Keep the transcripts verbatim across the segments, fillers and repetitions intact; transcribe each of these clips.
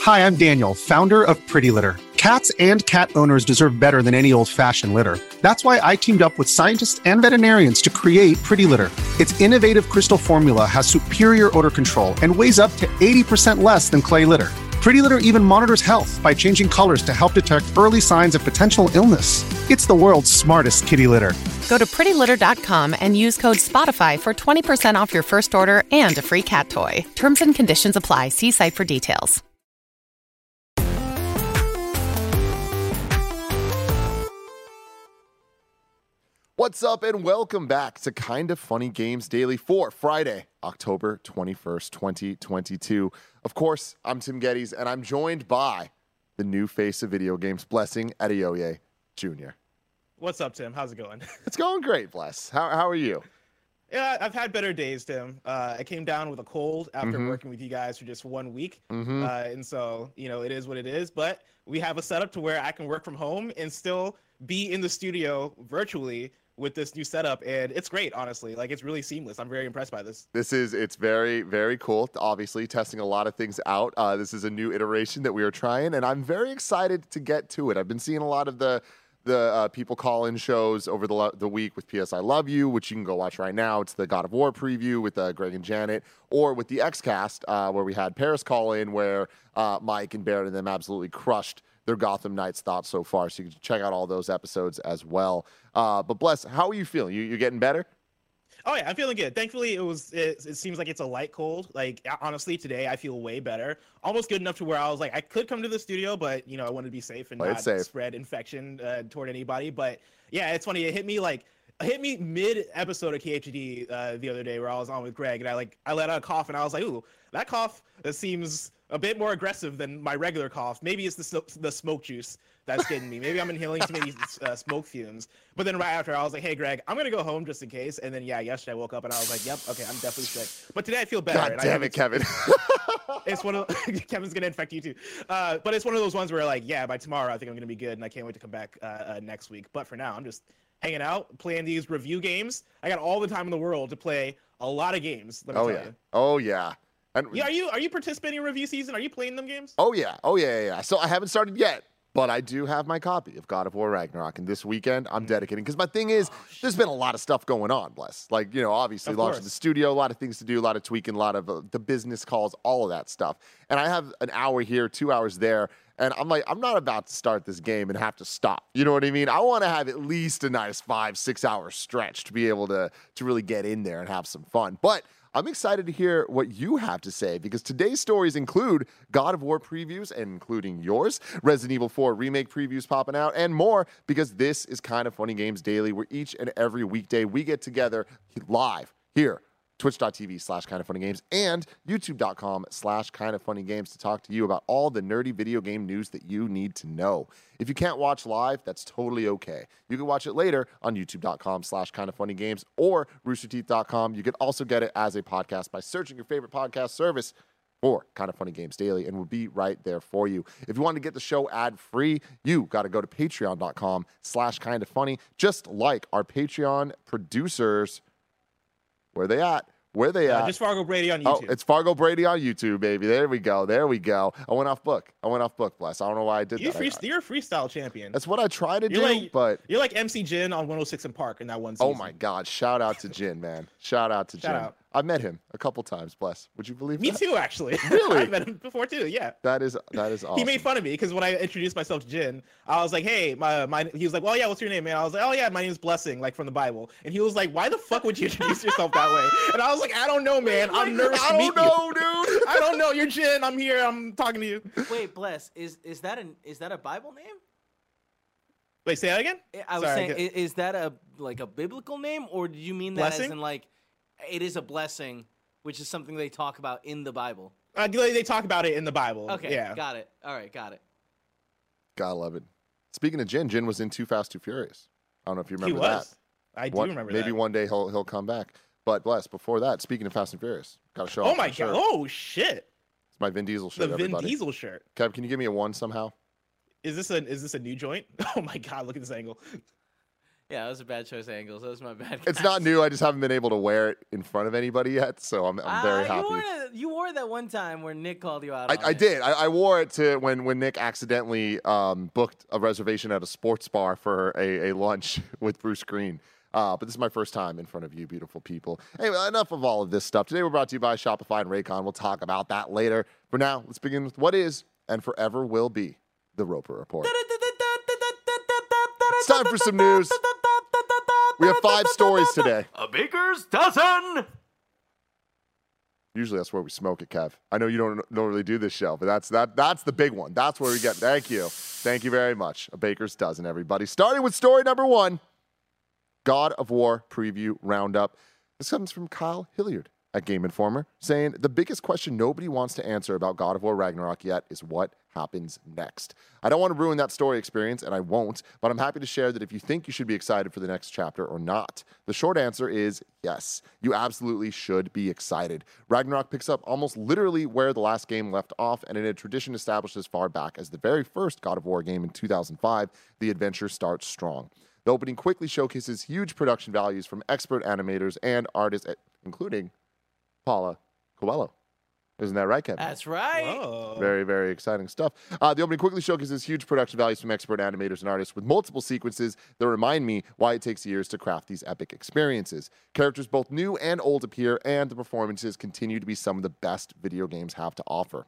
Hi, I'm Daniel, founder of Pretty Litter. Cats and cat owners deserve better than any old-fashioned litter. That's why I teamed up with scientists and veterinarians to create Pretty Litter. Its innovative crystal formula has superior odor control and weighs up to eighty percent less than clay litter. Pretty Litter even monitors health by changing colors to help detect early signs of potential illness. It's the world's smartest kitty litter. Go to pretty litter dot com and use code SPOTIFY for twenty percent off your first order and a free cat toy. Terms and conditions apply. See site for details. What's up and welcome back to Kind of Funny Games Daily for Friday, October twenty-first, twenty twenty-two. Of course, I'm Tim Geddes, and I'm joined by the new face of video games, Blessing Adeoye Junior What's up, Tim? How's it going? It's going great, Bless. How, how are you? Yeah, I've had better days, Tim. Uh, I came down with a cold after Mm-hmm. working with you guys for just one week. Mm-hmm. Uh, and so, you know, it is what it is. But we have a setup to where I can work from home and still be in the studio virtually with this new setup, and it's great, honestly. Like, it's really seamless. I'm very impressed by this. This is, it's very, very cool. Obviously, testing a lot of things out. Uh, this is a new iteration that we are trying, and I'm very excited to get to it. I've been seeing a lot of the the uh, people call-in shows over the lo- the week with P S I Love You, which you can go watch right now. It's the God of War preview with uh, Greg and Janet, or with the X-Cast, uh, where we had Paris call in, where uh, Mike and Barrett and them absolutely crushed their Gotham Knights thoughts so far. So you can check out all those episodes as well. Uh, but Bless, how are you feeling? You you getting better? Oh yeah, I'm feeling good. Thankfully, it was. It, it seems like it's a light cold. Like, honestly, today I feel way better. Almost good enough to where I was like, I could come to the studio, but you know, I wanted to be safe and Play it not safe. spread infection uh, toward anybody. But yeah, it's funny. It hit me like it hit me mid episode of K H D uh, the other day where I was on with Greg, and I like I let out a cough, and I was like, ooh, that cough uh, seems a bit more aggressive than my regular cough. Maybe it's the sm- the smoke juice that's getting me. Maybe I'm inhaling too many uh, smoke fumes. But then right after, I was like, hey, Greg, I'm going to go home just in case. And then, yeah, yesterday I woke up and I was like, yep, okay, I'm definitely sick. But today I feel better. God and I damn it, it's, Kevin. It's one of Kevin's going to infect you too. Uh, but it's one of those ones where like, yeah, by tomorrow I think I'm going to be good. And I can't wait to come back uh, uh, next week. But for now, I'm just hanging out, playing these review games. I got all the time in the world to play a lot of games. Let me oh, tell yeah. you. Oh, yeah. And Yeah, are you are you participating in review season? Are you playing them games? Oh, yeah. Oh, yeah, yeah, yeah. So I haven't started yet, but I do have my copy of God of War Ragnarok. And this weekend, I'm dedicating. Because my thing is, there's been a lot of stuff going on, Bless. Like, you know, obviously Of launching course. the studio, a lot of things to do, a lot of tweaking, a lot of uh, the business calls, all of that stuff. And I have an hour here, two hours there. And I'm like, I'm not about to start this game and have to stop. You know what I mean? I want to have at least a nice five, six hour stretch to be able to, to really get in there and have some fun. But I'm excited to hear what you have to say because today's stories include God of War previews, and including yours, Resident Evil four remake previews popping out, and more, because this is Kind of Funny Games Daily, where each and every weekday we get together live here, twitch.tv slash kind of funny games and youtube.com slash kind of funny games to talk to you about all the nerdy video game news that you need to know. If you can't watch live, that's totally okay. You can watch it later on youtube.com slash kind of funny games or rooster teeth dot com. You can also get it as a podcast by searching your favorite podcast service for Kind of Funny Games Daily, and we'll be right there for you. If you want to get the show ad-free, you got to go to patreon.com slash kind of funny, just like our Patreon producers. Where they at? Where they Uh, at? just Fargo Brady on Oh, YouTube. it's Fargo Brady on YouTube, baby. There we go. There we go. I went off book. I went off book, Bless. I don't know why I did you that. free, I- you're a freestyle champion. That's what I try to You're do, like- but You're like M C Jin on one oh six in Park in that one season. oh my God. Shout out to Jin, man. Shout out to Shout Jin. out. I met him a couple times, Bless. Would you believe Me that? too, actually. Really? I met him before too. Yeah. That is that is awesome. He made fun of me because when I introduced myself to Jin, I was like, "Hey, my my." He was like, "Well, yeah, what's your name, man?" I was like, "Oh yeah, my name's Blessing, like from the Bible." And he was like, "Why the fuck would you introduce yourself that way?" And I was like, "I don't know, man. I'm nervous I to meet don't know, you. dude. I don't know. You're Jin. I'm here. I'm talking to you." Wait, Bless, is is that an is that a Bible name? Wait, say that again. I was Sorry, I saying, get- i- is that a like a biblical name, or do you mean that Blessing? as in like it is a blessing, which is something they talk about in the Bible? Uh, they they talk about it in the Bible. Okay, Yeah. got it. All right, got it. Gotta love it. Speaking of Jin, Jin was in Too Fast, Too Furious. I don't know if you He remember was. that. I do One- remember maybe that. one day he'll he'll come back. But Bless, before that, speaking of Fast and Furious, gotta show Oh off my shirt. god. Oh shit. It's my Vin Diesel The shirt, Vin everybody. Diesel shirt. Kev, can you give me a one somehow? Is this a is this a new joint? Oh my god, look at this angle. Yeah, that was a bad choice of angles. That was my bad. It's guys. not new. I just haven't been able to wear it in front of anybody yet, so I'm, I'm very Uh, happy. You wore, it, you wore it that one time where Nick called you out. I, on I it. did. I, I wore it to when, when Nick accidentally um, booked a reservation at a sports bar for a, a lunch with Bruce Green. Uh, but this is my first time in front of you, beautiful people. Anyway, enough of all of this stuff. Today we're brought to you by Shopify and Raycon. We'll talk about that later. For now, let's begin with what is and forever will be the Roper Report. It's time for some news. We have five stories today. A baker's dozen. Usually that's where we smoke it, Kev. I know you don't normally do this show, but that's that. That's the big one. That's where we get. Thank you. Thank you very much. A baker's dozen, everybody. Starting with story number one, God of War preview roundup. This comes from Kyle Hilliard at Game Informer, saying the biggest question nobody wants to answer about God of War Ragnarok yet is what happens next. I don't want to ruin that story experience, and I won't, but I'm happy to share that if you think you should be excited for the next chapter or not, the short answer is yes. You absolutely should be excited. Ragnarok picks up almost literally where the last game left off, and in a tradition established as far back as the very first God of War game in two thousand five, the adventure starts strong. The opening quickly showcases huge production values from expert animators and artists, including Paula Coelho. Isn't that right, Kevin? That's right. Whoa. Very, very exciting stuff. Uh, the opening quickly showcases huge production values from expert animators and artists with multiple sequences that remind me why it takes years to craft these epic experiences. Characters both new and old appear, and the performances continue to be some of the best video games have to offer.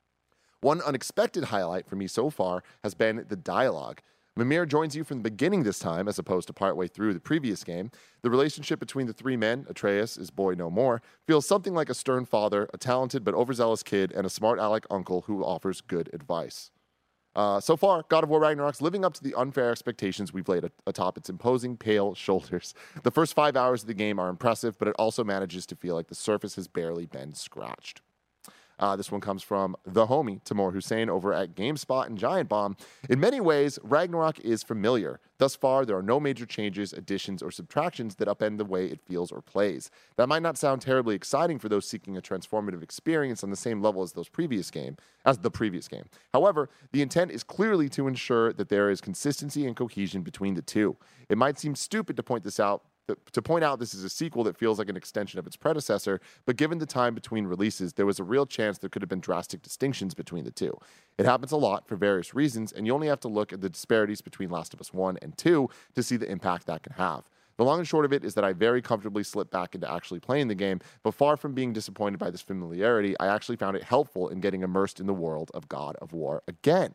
One unexpected highlight for me so far has been the dialogue. Mimir joins you from the beginning this time, as opposed to partway through the previous game. The relationship between the three men, Atreus, is boy no more, feels something like a stern father, a talented but overzealous kid, and a smart aleck uncle who offers good advice. Uh, so far, God of War Ragnarok's living up to the unfair expectations we've laid atop its imposing, pale shoulders. The first five hours of the game are impressive, but it also manages to feel like the surface has barely been scratched. Uh, this one comes from the homie, Timur Hussein, over at GameSpot and Giant Bomb. In many ways, Ragnarok is familiar. Thus far, there are no major changes, additions, or subtractions that upend the way it feels or plays. That might not sound terribly exciting for those seeking a transformative experience on the same level as those previous game, as the previous game. However, the intent is clearly to ensure that there is consistency and cohesion between the two. It might seem stupid to point this out, to point out this is a sequel that feels like an extension of its predecessor, but given the time between releases, there was a real chance there could have been drastic distinctions between the two. It happens a lot for various reasons, and you only have to look at the disparities between Last of Us one and two to see the impact that can have. The long and short of it is that I very comfortably slipped back into actually playing the game, but far from being disappointed by this familiarity, I actually found it helpful in getting immersed in the world of God of War again.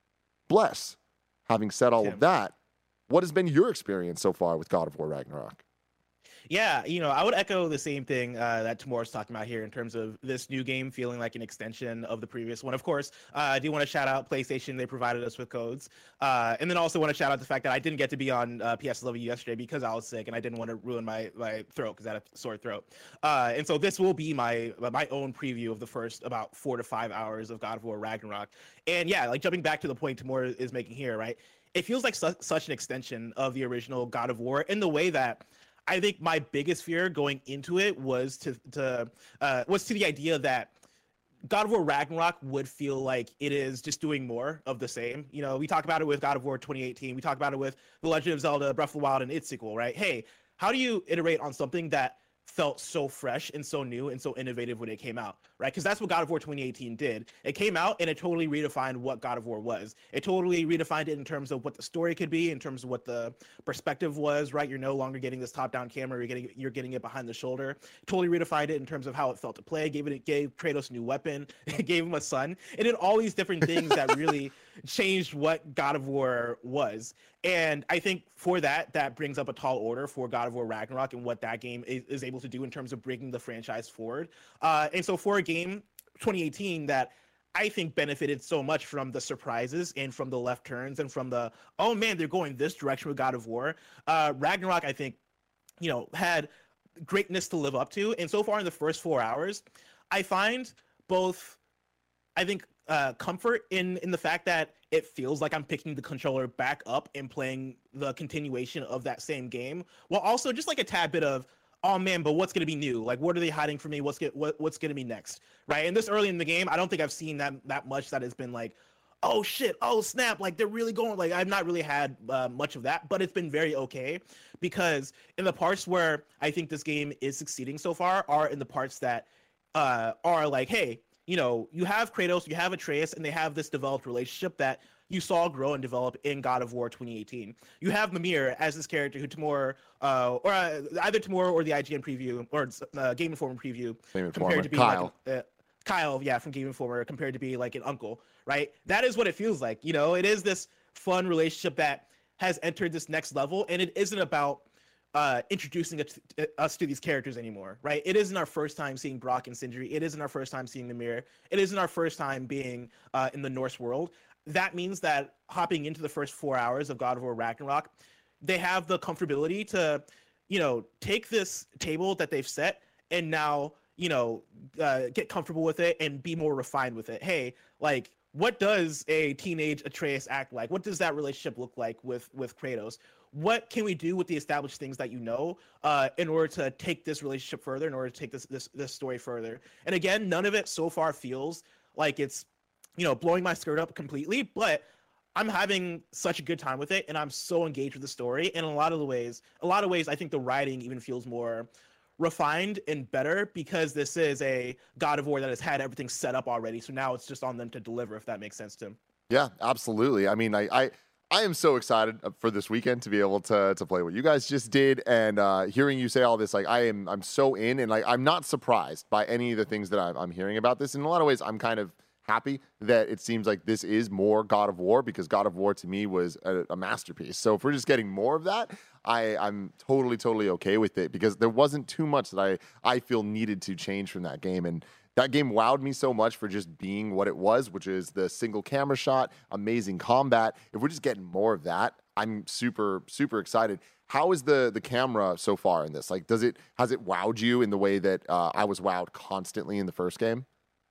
Bless. Having said all Tim. of that, what has been your experience so far with God of War Ragnarok? Yeah, you know, I would echo the same thing uh, that Timur's talking about here in terms of this new game feeling like an extension of the previous one. Of course, uh, I do want to shout out PlayStation. They provided us with codes. Uh, and then also want to shout out the fact that I didn't get to be on uh, P S L V yesterday because I was sick and I didn't want to ruin my, my throat because I had a sore throat. Uh, and so this will be my my own preview of the first about four to five hours of God of War Ragnarok. And yeah, like jumping back to the point Timur is making here, right? It feels like su- such an extension of the original God of War in the way that I think my biggest fear going into it was to to uh, was to the idea that God of War Ragnarok would feel like it is just doing more of the same. You know, we talked about it with God of War twenty eighteen. We talked about it with The Legend of Zelda: Breath of the Wild and its sequel, right? Hey, how do you iterate on something that felt so fresh and so new and so innovative when it came out, right? Because that's what God of War twenty eighteen did. It came out and it totally redefined what God of War was. It totally redefined it in terms of what the story could be, in terms of what the perspective was, right? You're no longer getting this top-down camera. You're getting you're getting it behind the shoulder. Totally redefined it in terms of how it felt to play. Gave it it gave Kratos a new weapon. It gave him a son. It did all these different things that really changed what God of War was. And I think for that, that brings up a tall order for God of War Ragnarok and what that game is, is able to do in terms of bringing the franchise forward. Uh, and so for a game, twenty eighteen, that I think benefited so much from the surprises and from the left turns and from the, oh man, they're going this direction with God of War. Uh, Ragnarok, I think, you know, had greatness to live up to. And so far in the first four hours, I find both, I think, uh, comfort in, in the fact that it feels like I'm picking the controller back up and playing the continuation of that same game, while also just like a tad bit of, oh man, but what's going to be new? Like, what are they hiding from me? What's get what, what's going to be next? Right. And this early in the game, I don't think I've seen that that much that has been like, oh shit, oh snap, like they're really going. Like I've not really had uh, much of that, but it's been very okay because in the parts where I think this game is succeeding so far are in the parts that uh, are like, hey, you know, you have Kratos, you have Atreus, and they have this developed relationship that you saw grow and develop in God of War twenty eighteen. You have Mimir as this character who Tamor, uh, or uh, either Tamor or the I G N preview or uh, Game Informer preview Game Informer. compared to be Kyle. like uh, Kyle, yeah, from Game Informer compared to be like an uncle, right? That is what it feels like. You know, it is this fun relationship that has entered this next level, and it isn't about uh, introducing us to, us to these characters anymore, right? It isn't our first time seeing Brock and Sindri. It isn't our first time seeing Mimir. It isn't our first time being uh, in the Norse world. That means that hopping into the first four hours of God of War Ragnarok, they have the comfortability to, you know, take this table that they've set and now, you know, uh, get comfortable with it and be more refined with it. Hey, like, what does a teenage Atreus act like? What does that relationship look like with with Kratos? What can we do with the established things that you know uh, in order to take this relationship further, in order to take this this this story further? And again, none of it so far feels like it's, you know, blowing my skirt up completely, but I'm having such a good time with it, and I'm so engaged with the story. And in a lot of the ways, a lot of ways, I think the writing even feels more refined and better because this is a God of War that has had everything set up already. So now it's just on them to deliver, if that makes sense, Tim. Yeah, absolutely. I mean, I, I, I am so excited for this weekend to be able to to play what you guys just did, and uh, hearing you say all this, like I am, I'm so in, and like I'm not surprised by any of the things that I'm, I'm hearing about this. In a lot of ways, I'm kind of happy that it seems like this is more God of War because God of War to me was a, a masterpiece. So if we're just getting more of that, I, I'm totally, totally okay with it because there wasn't too much that I, I feel needed to change from that game. And that game wowed me so much for just being what it was, which is the single camera shot, amazing combat. If we're just getting more of that, I'm super, super excited. How is the the camera so far in this? Like, does it, has it wowed you in the way that uh, I was wowed constantly in the first game?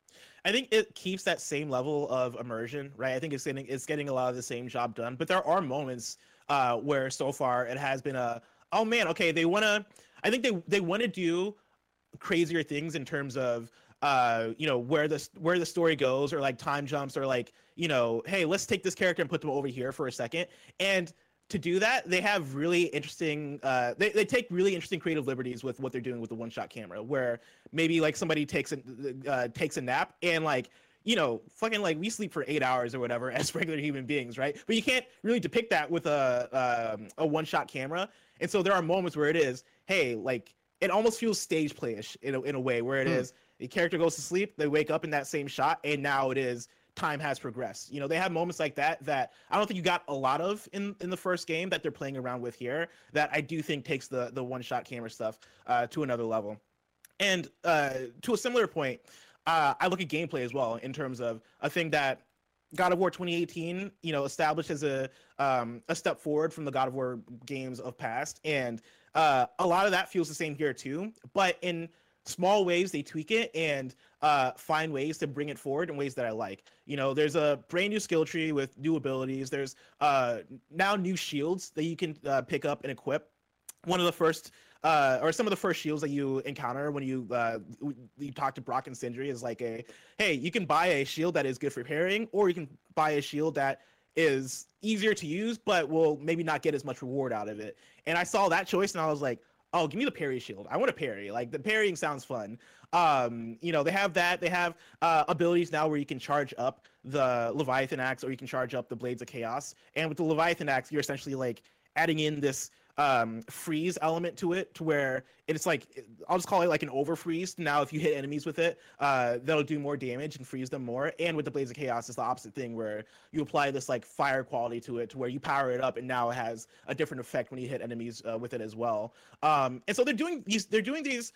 I think it keeps that same level of immersion, right? I think it's getting it's getting a lot of the same job done, but there are moments uh, where so far it has been a, oh man, okay, they want to, I think they they want to do crazier things in terms of uh, you know, where the where the story goes, or like time jumps, or like, you know, hey, let's take this character and put them over here for a second. And to do that, they have really interesting, uh, they, they take really interesting creative liberties with what they're doing with the one-shot camera, where maybe like somebody takes a, uh, takes a nap and like, you know, fucking like we sleep for eight hours or whatever as regular human beings, right? But you can't really depict that with a, um, a one-shot camera. And so there are moments where it is, hey, like it almost feels stage play-ish in a, in a way where it hmm. is, the character goes to sleep, they wake up in that same shot, and now it is time has progressed. You know, they have moments like that that I don't think you got a lot of in in the first game that they're playing around with here, that I do think takes the the one shot camera stuff uh to another level. And uh to a similar point, uh I look at gameplay as well in terms of a thing that God of War twenty eighteen, you know, established as a um a step forward from the God of War games of past, and uh a lot of that feels the same here too, but in small ways they tweak it and uh, find ways to bring it forward in ways that I like. You know, there's a brand new skill tree with new abilities. There's uh, now new shields that you can uh, pick up and equip. One of the first, uh, or some of the first shields that you encounter when you uh, you talk to Brock and Sindri is like a, hey, you can buy a shield that is good for parrying, or you can buy a shield that is easier to use, but will maybe not get as much reward out of it. And I saw that choice and I was like, oh, give me the parry shield. I want to parry. Like, the parrying sounds fun. Um, you know, they have that. They have uh, abilities now where you can charge up the Leviathan Axe, or you can charge up the Blades of Chaos. And with the Leviathan Axe, you're essentially like adding in this um, freeze element to it, to where it's like, I'll just call it like an over freeze. Now, if you hit enemies with it, uh, that'll do more damage and freeze them more. And with the Blades of Chaos, it's the opposite thing, where you apply this like fire quality to it, to where you power it up, and now it has a different effect when you hit enemies uh, with it as well. Um, and so they're doing these, they're doing these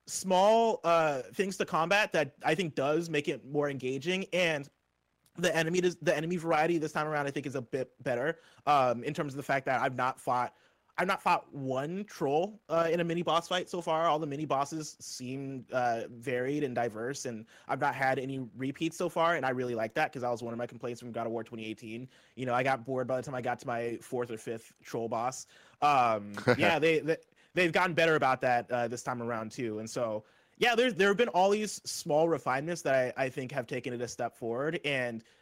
small uh, things to combat that I think does make it more engaging. And the enemy, the enemy variety this time around, I think, is a bit better um, in terms of the fact that I've not fought. I've not fought one troll uh, in a mini boss fight so far. All the mini bosses seem uh, varied and diverse, and I've not had any repeats so far, and I really like that, because that was one of my complaints from God of War twenty eighteen. You know, I got bored by the time I got to my fourth or fifth troll boss. Um, yeah, they, they they've gotten better about that uh, this time around too, and so yeah, there's there have been all these small refinements that I, I think have taken it a step forward, and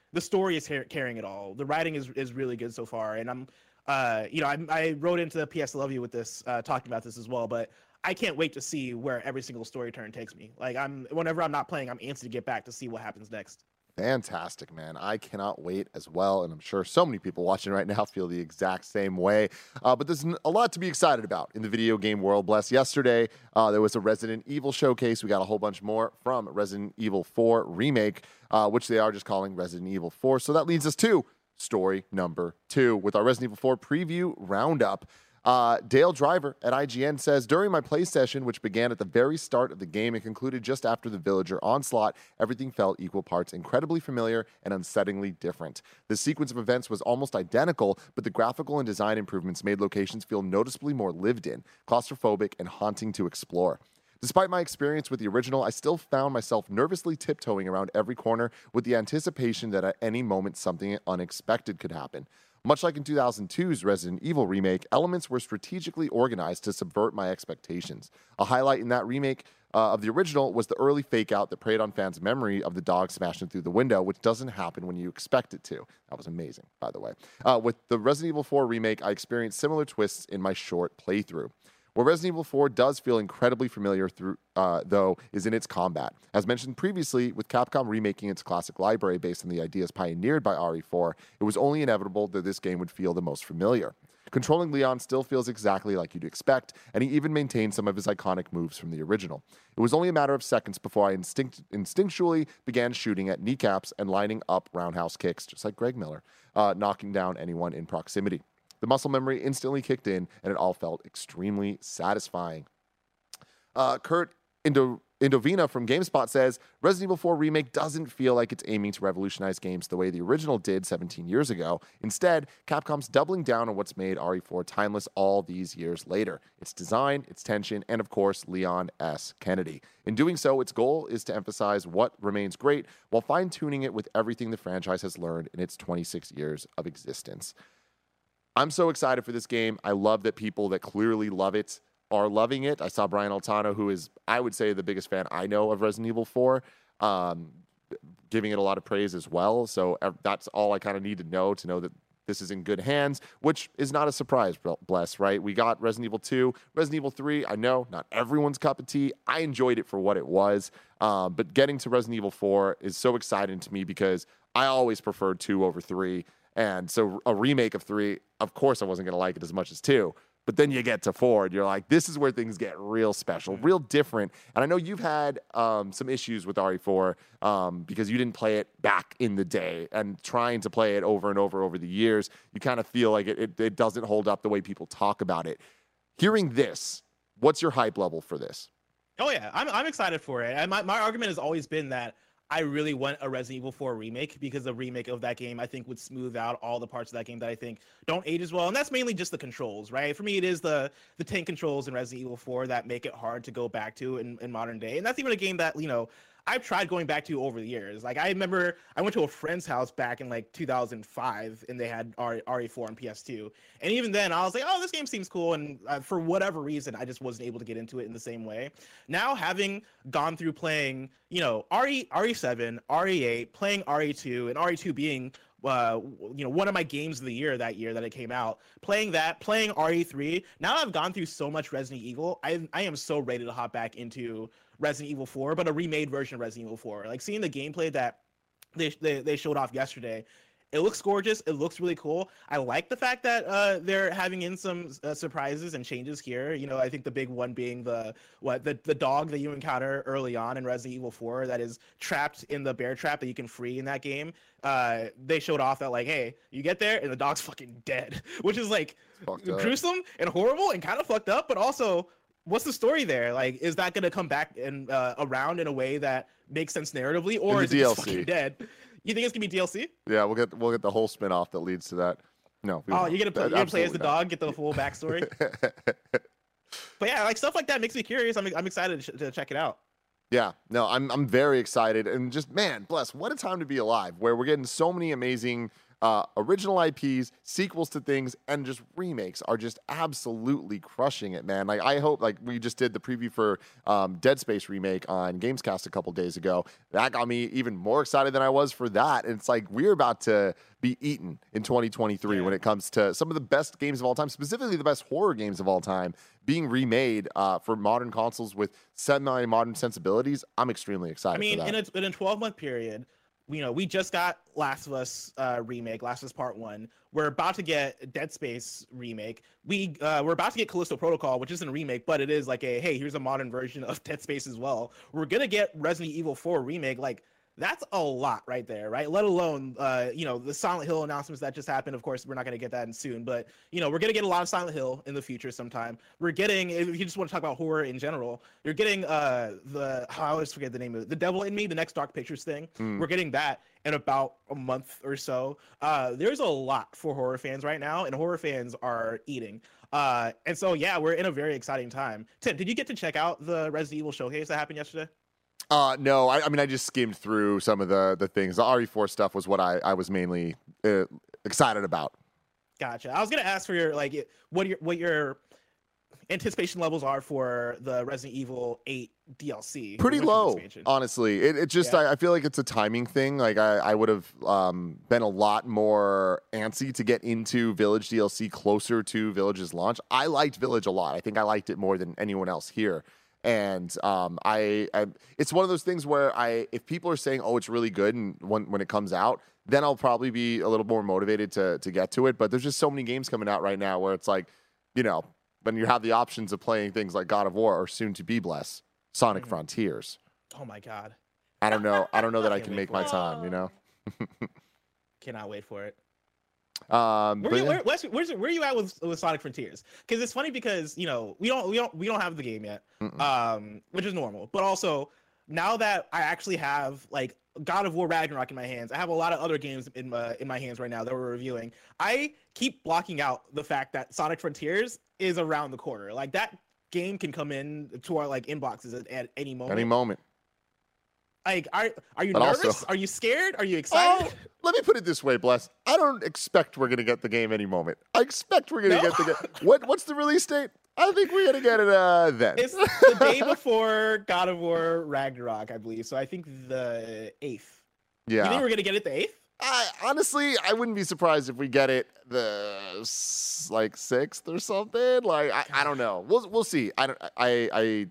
the story is car- carrying it all. The writing is is really good so far, and I'm, uh, you know, I, I wrote into the P S Love You with this, uh, talking about this as well, but I can't wait to see where every single story turn takes me. Like I'm, whenever I'm not playing, I'm antsy to get back to see what happens next. Fantastic, man. I cannot wait as well. And I'm sure so many people watching right now feel the exact same way. Uh, but there's a lot to be excited about in the video game world. Bless. Yesterday, uh, there was a Resident Evil showcase. We got a whole bunch more from Resident Evil four Remake, uh, which they are just calling Resident Evil four. So that leads us to story number two with our Resident Evil four preview roundup. Uh, Dale Driver at I G N says, during my play session, which began at the very start of the game and concluded just after the villager onslaught, everything felt equal parts incredibly familiar and unsettlingly different. The sequence of events was almost identical, but the graphical and design improvements made locations feel noticeably more lived in, claustrophobic, and haunting to explore. Despite my experience with the original, I still found myself nervously tiptoeing around every corner with the anticipation that at any moment something unexpected could happen. Much like in two thousand two's Resident Evil remake, elements were strategically organized to subvert my expectations. A highlight in that remake uh, of the original was the early fake-out that preyed on fans' memory of the dog smashing through the window, which doesn't happen when you expect it to. That was amazing, by the way. Uh, with the Resident Evil four remake, I experienced similar twists in my short playthrough. Where Resident Evil four does feel incredibly familiar, through, uh, though, is in its combat. As mentioned previously, with Capcom remaking its classic library based on the ideas pioneered by R E four, it was only inevitable that this game would feel the most familiar. Controlling Leon still feels exactly like you'd expect, and he even maintained some of his iconic moves from the original. It was only a matter of seconds before I instinct- instinctually began shooting at kneecaps and lining up roundhouse kicks, just like Greg Miller, uh, knocking down anyone in proximity. The muscle memory instantly kicked in, and it all felt extremely satisfying. Uh, Kurt Indo- Indovina from GameSpot says, Resident Evil four Remake doesn't feel like it's aiming to revolutionize games the way the original did seventeen years ago. Instead, Capcom's doubling down on what's made R E four timeless all these years later. Its design, its tension, and of course, Leon S. Kennedy. In doing so, its goal is to emphasize what remains great while fine-tuning it with everything the franchise has learned in its twenty-six years of existence. I'm so excited for this game. I love that people that clearly love it are loving it. I saw Brian Altano, who is, I would say, the biggest fan I know of Resident Evil four, um, giving it a lot of praise as well. So uh, that's all I kind of need to know to know that this is in good hands, which is not a surprise, bless, right? We got Resident Evil two, Resident Evil three. I know not everyone's cup of tea. I enjoyed it for what it was. Um, but getting to Resident Evil four is so exciting to me because I always preferred two over three. And so a remake of three, of course I wasn't going to like it as much as two. But then you get to four, and you're like, this is where things get real special, real different. And I know you've had um, some issues with R E four um, because you didn't play it back in the day. And trying to play it over and over over the years, you kind of feel like it, it, it doesn't hold up the way people talk about it. Hearing this, what's your hype level for this? Oh, yeah, I'm, I'm excited for it. And my, my argument has always been that I really want a Resident Evil four remake because the remake of that game, I think, would smooth out all the parts of that game that I think don't age as well. And that's mainly just the controls, right? For me, it is the the tank controls in Resident Evil four that make it hard to go back to in, in modern day. And that's even a game that, you know, I've tried going back to over the years. Like, I remember I went to a friend's house back in like two thousand five and they had R E four on P S two. And even then I was like, oh, this game seems cool. And uh, for whatever reason, I just wasn't able to get into it in the same way. Now, having gone through playing, you know, R E, R E seven, R E eight, playing R E two, and R E two being uh you know one of my games of the year that year that it came out, playing that, playing R E three, now I've gone through so much Resident Evil, I I am so ready to hop back into Resident Evil four, but a remade version of Resident Evil four. Like, seeing the gameplay that they they, they showed off yesterday, it looks gorgeous. It looks really cool. I like the fact that uh, they're having in some uh, surprises and changes here. You know, I think the big one being the what the, the dog that you encounter early on in Resident Evil four that is trapped in the bear trap that you can free in that game. Uh, they showed off that, like, hey, you get there and the dog's fucking dead, which is like gruesome and horrible and kind of fucked up, but also, what's the story there? Like, is that going to come back and uh, around in a way that makes sense narratively, or is it just fucking dead? You think it's gonna be D L C? Yeah, we'll get we'll get the whole spinoff that leads to that. No. Oh, you're gonna play, you're gonna play as the dog, get the full backstory. But yeah, like, stuff like that makes me curious. I'm I'm excited to, to check it out. Yeah, no, I'm I'm very excited, and just, man, bless, what a time to be alive, where we're getting so many amazing uh, original I Ps, sequels to things, and just remakes are just absolutely crushing it, man. Like, I hope, like, we just did the preview for um, Dead Space remake on Gamescast a couple days ago. That got me even more excited than I was for that. And it's like, we're about to be eaten in twenty twenty-three yeah. when it comes to some of the best games of all time, specifically the best horror games of all time, being remade uh, for modern consoles with semi-modern sensibilities. I'm extremely excited. I mean, for that. in a in a twelve-month period, you know, we just got Last of Us uh, remake, Last of Us Part One. We're about to get Dead Space remake. We uh, we're about to get Callisto Protocol, which isn't a remake, but it is like a hey, here's a modern version of Dead Space as well. We're gonna get Resident Evil four remake, like. That's a lot right there, right? Let alone, uh, you know, the Silent Hill announcements that just happened. Of course, we're not going to get that in soon, but, you know, we're going to get a lot of Silent Hill in the future sometime. We're getting, if you just want to talk about horror in general, you're getting uh, the, oh, I always forget the name of it, The Devil in Me, the next Dark Pictures thing. Mm. We're getting that in about a month or so. Uh, there's a lot for horror fans right now, and horror fans are eating. Uh, and so, yeah, we're in a very exciting time. Tim, did you get to check out the Resident Evil showcase that happened yesterday? Uh, no, I, I mean, I just skimmed through some of the, the things. The R E four stuff was what I, I was mainly uh, excited about. Gotcha. I was going to ask for your, like, what your, what your anticipation levels are for the Resident Evil eight D L C. Pretty low, honestly. It, it just, yeah. I, I feel like it's a timing thing. Like, I, I would have um, been a lot more antsy to get into Village D L C closer to Village's launch. I liked Village a lot. I think I liked it more than anyone else here. And um, I, I, it's one of those things where I, if people are saying, "Oh, it's really good," and when when it comes out, then I'll probably be a little more motivated to to get to it. But there's just so many games coming out right now where it's like, you know, when you have the options of playing things like God of War or soon to be blessed, Sonic mm-hmm. Frontiers. Oh my God! I don't know. I don't know that I can make my time. You know. Cannot wait for it. Um, where, you, where, where's, where's, where are you at with, with Sonic Frontiers? Because it's funny because you know we don't we don't we don't have the game yet, Mm-mm. um, which is normal. But also now that I actually have like God of War Ragnarok in my hands, I have a lot of other games in my in my hands right now that we're reviewing. I keep blocking out the fact that Sonic Frontiers is around the corner. Like that game can come in to our like inboxes at, at any moment. Any moment. Like, are are you but nervous? Also, are you scared? Are you excited? Oh, let me put it this way, Bless. I don't expect we're gonna get the game any moment. I expect we're gonna no? get the game. What what's the release date? I think we're gonna get it uh, then. It's the day before God of War Ragnarok, I believe. So I think the eighth. Yeah. You think we're gonna get it the eighth? I honestly, I wouldn't be surprised if we get it the like sixth or something. Like I, I don't know. We'll we'll see. I don't. I I.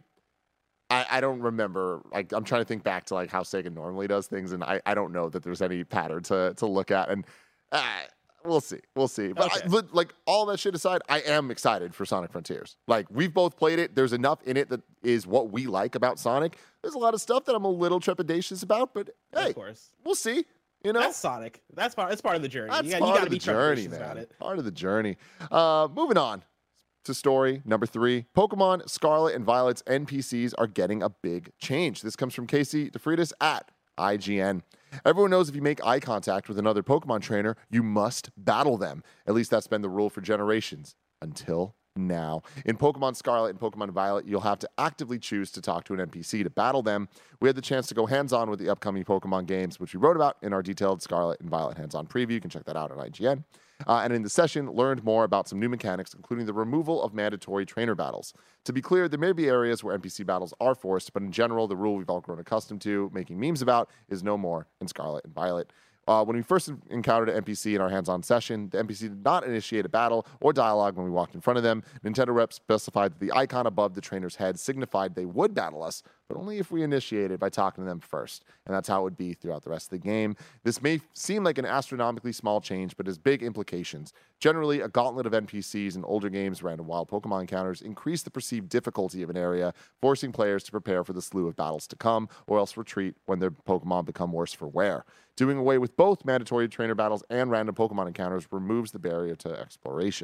I, I don't remember. Like, I'm trying to think back to like how Sega normally does things, and I, I don't know that there's any pattern to to look at. And uh, we'll see, we'll see. But, okay. I, but like all that shit aside, I am excited for Sonic Frontiers. Like we've both played it. There's enough in it that is what we like about Sonic. There's a lot of stuff that I'm a little trepidatious about, but hey, of course, we'll see. You know, that's Sonic. That's part. That's part of the journey. That's you got, part you got of to the be journey, man. About it. Part of the journey. Uh, moving on. To story number three, Pokemon Scarlet and Violet's N P Cs are getting a big change. This comes from Casey DeFreitas at I G N. Everyone knows if you make eye contact with another Pokemon trainer, you must battle them. At least that's been the rule for generations until now. In Pokemon Scarlet and Pokemon Violet, you'll have to actively choose to talk to an N P C to battle them. We had the chance to go hands-on with the upcoming Pokemon games, which we wrote about in our detailed Scarlet and Violet hands-on preview. You can check that out on I G N. Uh, and in the session, learned more about some new mechanics, including the removal of mandatory trainer battles. To be clear, there may be areas where N P C battles are forced, but in general, the rule we've all grown accustomed to making memes about is no more in Scarlet and Violet. Uh, when we first encountered an N P C in our hands-on session, the N P C did not initiate a battle or dialogue when we walked in front of them. Nintendo reps specified that the icon above the trainer's head signified they would battle us, but only if we initiated by talking to them first. And that's how it would be throughout the rest of the game. This may seem like an astronomically small change, but has big implications. Generally, a gauntlet of N P Cs in older games, random wild Pokemon encounters, increase the perceived difficulty of an area, forcing players to prepare for the slew of battles to come, or else retreat when their Pokemon become worse for wear. Doing away with both mandatory trainer battles and random Pokemon encounters removes the barrier to exploration.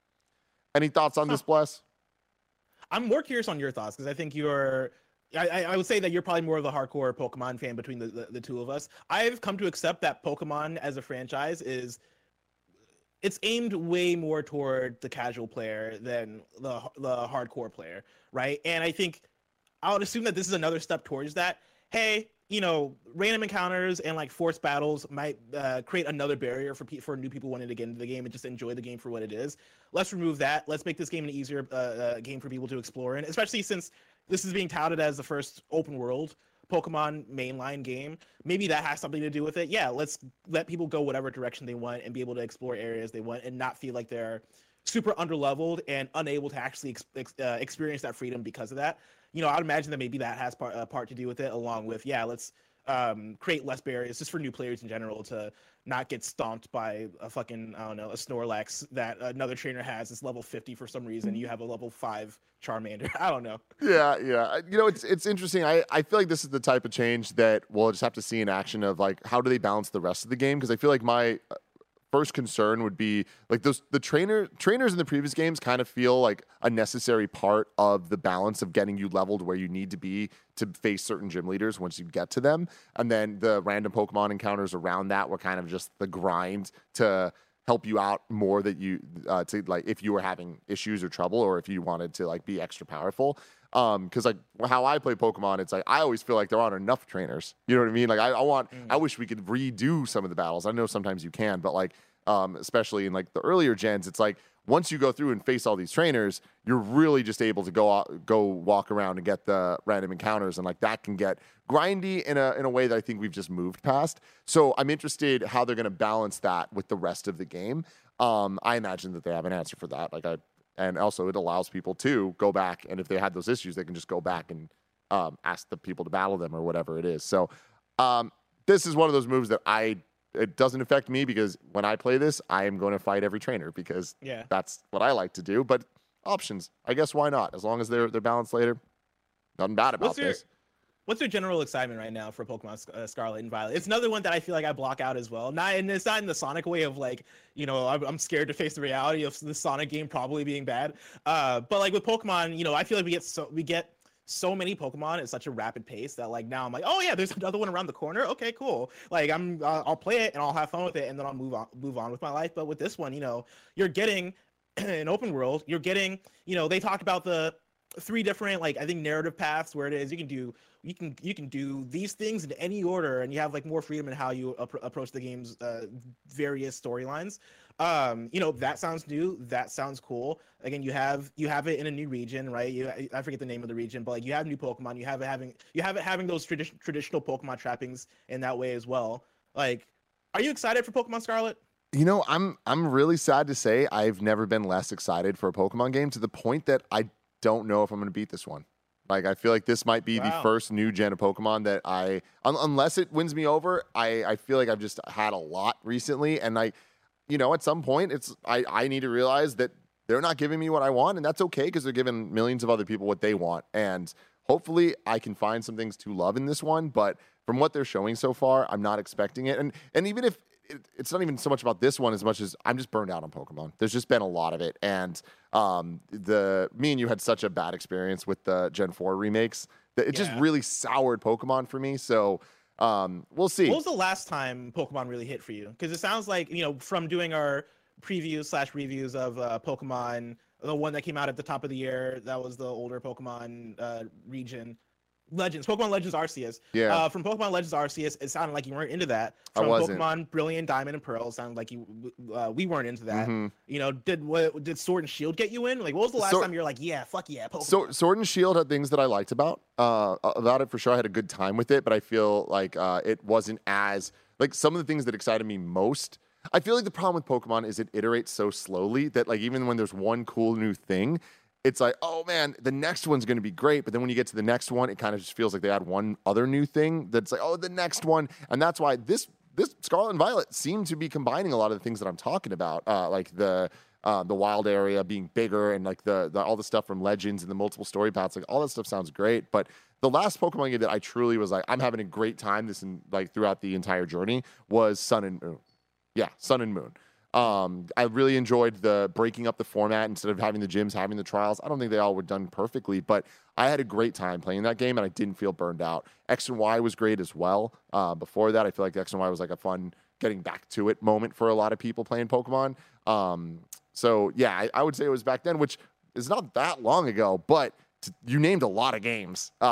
Any thoughts on this, Bless? I'm more curious on your thoughts, because I think you're... I, I would say that you're probably more of a hardcore Pokemon fan between the, the, the two of us. I've come to accept that Pokemon as a franchise is... It's aimed way more toward the casual player than the the hardcore player, right? And I think I would assume that this is another step towards that. Hey, you know, random encounters and like forced battles might uh, create another barrier for pe- for new people wanting to get into the game and just enjoy the game for what it is. Let's remove that. Let's make this game an easier uh, uh, game for people to explore in, especially since this is being touted as the first open world Pokemon mainline game. Maybe that has something to do with it. Yeah, let's let people go whatever direction they want and be able to explore areas they want and not feel like they're super underleveled and unable to actually ex- ex- uh, experience that freedom because of that. You know, I'd imagine that maybe that has part, uh, part to do with it, along with, yeah, let's um, create less barriers just for new players in general to not get stomped by a fucking, I don't know, a Snorlax that another trainer has is level fifty for some reason. You have a level five Charmander. I don't know. Yeah, yeah. You know, it's it's interesting. I, I feel like this is the type of change that we'll just have to see in action of, like, how do they balance the rest of the game? Because I feel like my first concern would be like those the trainer trainers in the previous games kind of feel like a necessary part of the balance of getting you leveled where you need to be to face certain gym leaders once you get to them. And then the random Pokemon encounters around that were kind of just the grind to help you out more, that you uh, to like if you were having issues or trouble, or if you wanted to like be extra powerful. Um, because like how I play Pokemon, it's like I always feel like there aren't enough trainers. You know what I mean? Like I, I want, mm. I wish we could redo some of the battles. I know sometimes you can, but like, um, especially in like the earlier gens, it's like once you go through and face all these trainers, you're really just able to go out, go walk around and get the random encounters, and like that can get grindy in a in a way that I think we've just moved past. So I'm interested how they're going to balance that with the rest of the game. Um, I imagine that they have an answer for that. Like I. And also, it allows people to go back, and if they had those issues, they can just go back and um, ask the people to battle them or whatever it is. So um, this is one of those moves that I it doesn't affect me, because when I play this, I am going to fight every trainer because yeah. that's what I like to do. But options, I guess, why not? As long as they're they're balanced later, nothing bad about What's your, this. What's your general excitement right now for Pokemon uh, Scarlet and Violet? It's another one that I feel like I block out as well. Not, and it's not in the Sonic way of like, you know, I'm, I'm scared to face the reality of the Sonic game probably being bad. Uh, but like with Pokemon, you know, I feel like we get so we get so many Pokemon at such a rapid pace that like now I'm like, oh yeah, there's another one around the corner. Okay, cool. Like I'm, uh, I'll play it and I'll have fun with it, and then I'll move on, move on with my life. But with this one, you know, you're getting an open world. You're getting, you know, they talked about the three different like I think narrative paths where it is you can do you can you can do these things in any order, and you have like more freedom in how you ap- approach the game's uh, various storylines. Um, you know, that sounds new. That sounds cool. Again, you have you have it in a new region, right? You I forget the name of the region, but like you have new Pokemon. You have it having you have it having those tradi- traditional Pokemon trappings in that way as well. Like, are you excited for Pokemon Scarlet? You know, I'm I'm really sad to say I've never been less excited for a Pokemon game, to the point that I don't know if I'm going to beat this one. Like, I feel like this might be wow. the first new gen of Pokemon that I, un- unless it wins me over, I, I feel like I've just had a lot recently. And I, you know, at some point it's, I, I need to realize that they're not giving me what I want, and that's okay, because they're giving millions of other people what they want. And hopefully I can find some things to love in this one. But from what they're showing so far, I'm not expecting it. And, and even if it, it's not even so much about this one as much as I'm just burned out on Pokemon. There's just been a lot of it. And um, the me and you had such a bad experience with the Gen four remakes that it yeah. just really soured Pokemon for me. So um, we'll see. What was the last time Pokemon really hit for you? Because it sounds like, you know, from doing our previews slash reviews of uh, Pokemon, the one that came out at the top of the year, that was the older Pokemon uh, region. Legends, Pokemon Legends Arceus. Yeah. Uh, from Pokemon Legends Arceus, it sounded like you weren't into that. From I wasn't. Pokemon Brilliant Diamond and Pearl, it sounded like you uh, we weren't into that. Mm-hmm. You know, did what did Sword and Shield get you in? Like, what was the last so, time you were like, yeah, fuck yeah, Pokemon? So Sword and Shield had things that I liked about uh, about it for sure. I had a good time with it, but I feel like uh, it wasn't as like some of the things that excited me most. I feel like the problem with Pokemon is it iterates so slowly that like even when there's one cool new thing, it's like, oh man, the next one's going to be great. But then when you get to the next one, it kind of just feels like they add one other new thing that's like, oh, the next one. And that's why this this Scarlet and Violet seem to be combining a lot of the things that I'm talking about, uh, like the uh, the wild area being bigger, and like the, the all the stuff from Legends and the multiple story paths. Like all that stuff sounds great. But the last Pokemon game that I truly was like, I'm having a great time this in, like throughout the entire journey was Sun and Moon. Yeah, Sun and Moon. Um, I really enjoyed the breaking up the format instead of having the gyms, having the trials. I don't think they all were done perfectly, but I had a great time playing that game, and I didn't feel burned out. X and Y was great as well. Uh, before that, I feel like X and Y was like a fun getting back to it moment for a lot of people playing Pokemon. Um, so yeah, I, I would say it was back then, which is not that long ago, but t- you named a lot of games uh,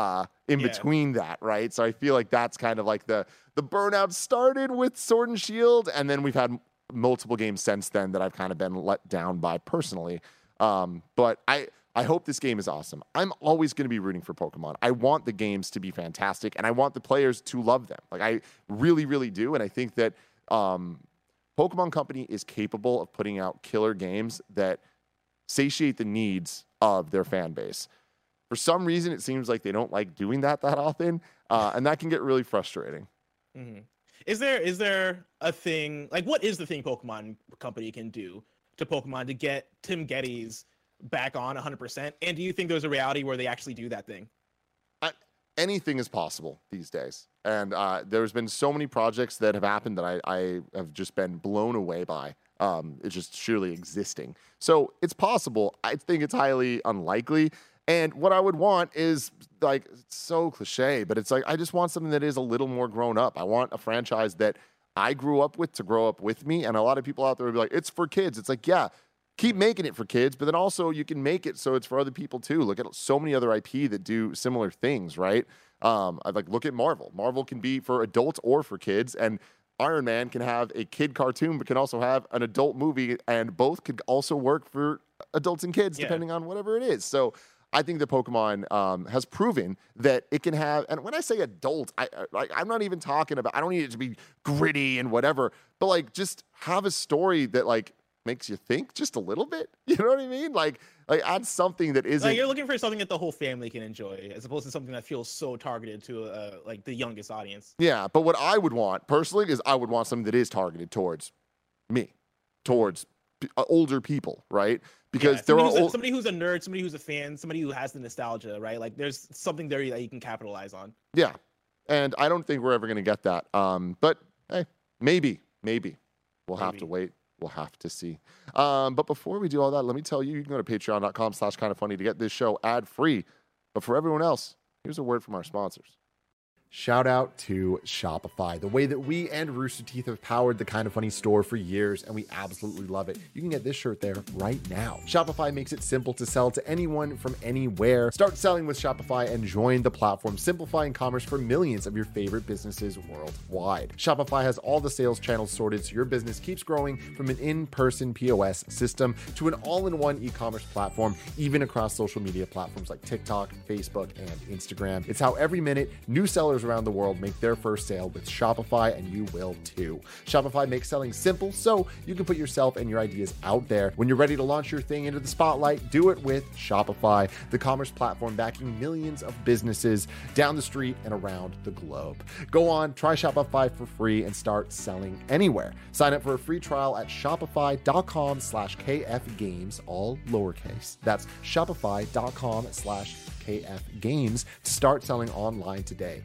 in Yeah. between that, right? So I feel like that's kind of like the the burnout started with Sword and Shield, and then we've had multiple games since then that I've kind of been let down by personally. Um, but I I hope this game is awesome. I'm always going to be rooting for Pokemon. I want the games to be fantastic, and I want the players to love them. Like I really, really do, and I think that um, Pokemon Company is capable of putting out killer games that satiate the needs of their fan base. For some reason, it seems like they don't like doing that that often, uh, and that can get really frustrating. Mm-hmm. Is there is there a thing like what is the thing Pokemon Company can do to Pokemon to get Tim Geddes back on one hundred percent? And do you think there's a reality where they actually do that thing? I, anything is possible these days, and uh, there's been so many projects that have happened that I, I have just been blown away by. Um, it's just surely existing. So it's possible. I think it's highly unlikely. And what I would want is like, it's so cliche, but it's like, I just want something that is a little more grown up. I want a franchise that I grew up with to grow up with me. And a lot of people out there would be like, it's for kids. It's like, yeah, keep making it for kids, but then also you can make it so it's for other people too. Look at so many other I P that do similar things, right? Um, I like look at Marvel. Marvel can be for adults or for kids, and Iron Man can have a kid cartoon, but can also have an adult movie, and both could also work for adults and kids, Yeah. depending on whatever it is. So I think that Pokemon um, has proven that it can have, and when I say adult, I, I, I'm not even talking about, I don't need it to be gritty and whatever, but like just have a story that like makes you think just a little bit. You know what I mean? Like, like add something that isn't. Like you're looking for something that the whole family can enjoy, as opposed to something that feels so targeted to uh, like the youngest audience. Yeah, but what I would want personally is I would want something that is targeted towards me, towards p- uh, older people, right? Because Yeah, there somebody are who's, a, old, somebody who's a nerd, somebody who's a fan, somebody who has the nostalgia, right? Like there's something there that you can capitalize on. yeah, and I don't think we're ever going to get that. Um, but hey, maybe, maybe we'll have Maybe. to wait. We'll have to see. Um, but before we do all that, let me tell you, you can go to patreon.com slash kind of funny to get this show ad free. But for everyone else, here's a word from our sponsors. Shout out to Shopify, the way that we and Rooster Teeth have powered the Kind of Funny store for years, and we absolutely love it. You can get this shirt there right now. Shopify makes it simple to sell to anyone from anywhere. Start selling with Shopify and join the platform simplifying commerce for millions of your favorite businesses worldwide. Shopify has all the sales channels sorted so your business keeps growing, from an in-person P O S system to an all-in-one e-commerce platform, even across social media platforms like TikTok, Facebook, and Instagram. It's how every minute new sellers around the world make their first sale with Shopify, and you will too. Shopify makes selling simple so you can put yourself and your ideas out there. When you're ready to launch your thing into the spotlight, do it with Shopify, the commerce platform backing millions of businesses down the street and around the globe. Go on, try Shopify for free and start selling anywhere. Sign up for a free trial at shopify.com slash kfgames, all lowercase. That's shopify.com slash kfgames to start selling online today.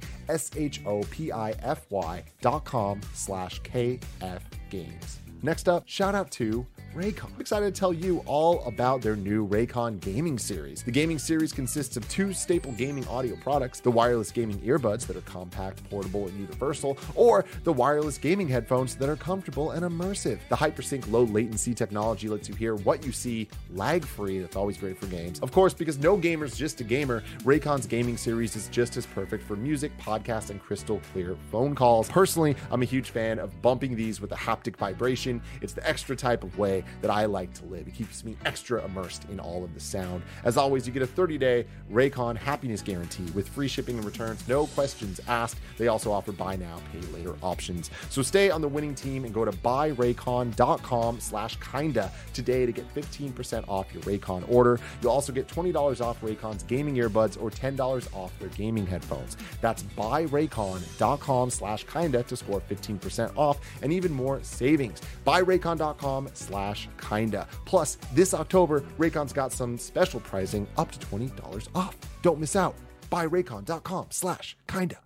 S-H-O-P-I-F-Y dot com slash kfgames. Next up, shout out to Raycon. I'm excited to tell you all about their new Raycon gaming series. The gaming series consists of two staple gaming audio products: the wireless gaming earbuds that are compact, portable, and universal, or the wireless gaming headphones that are comfortable and immersive. The HyperSync low latency technology lets you hear what you see lag-free. That's always great for games. Of course, because no gamer's just a gamer, Raycon's gaming series is just as perfect for music, podcasts, and crystal clear phone calls. Personally, I'm a huge fan of bumping these with a haptic vibration. It's the extra type of way that I like to live. It keeps me extra immersed in all of the sound. As always, you get a thirty-day Raycon happiness guarantee with free shipping and returns, no questions asked. They also offer buy now, pay later options. So stay on the winning team and go to buyraycon.com slash kinda today to get fifteen percent off your Raycon order. You'll also get twenty dollars off Raycon's gaming earbuds or ten dollars off their gaming headphones. That's buyraycon.com slash kinda to score fifteen percent off and even more savings. buyraycon.com slash kinda. Plus, this October, Raycon's got some special pricing up to twenty dollars off. Don't miss out. buyraycon.com slash kinda.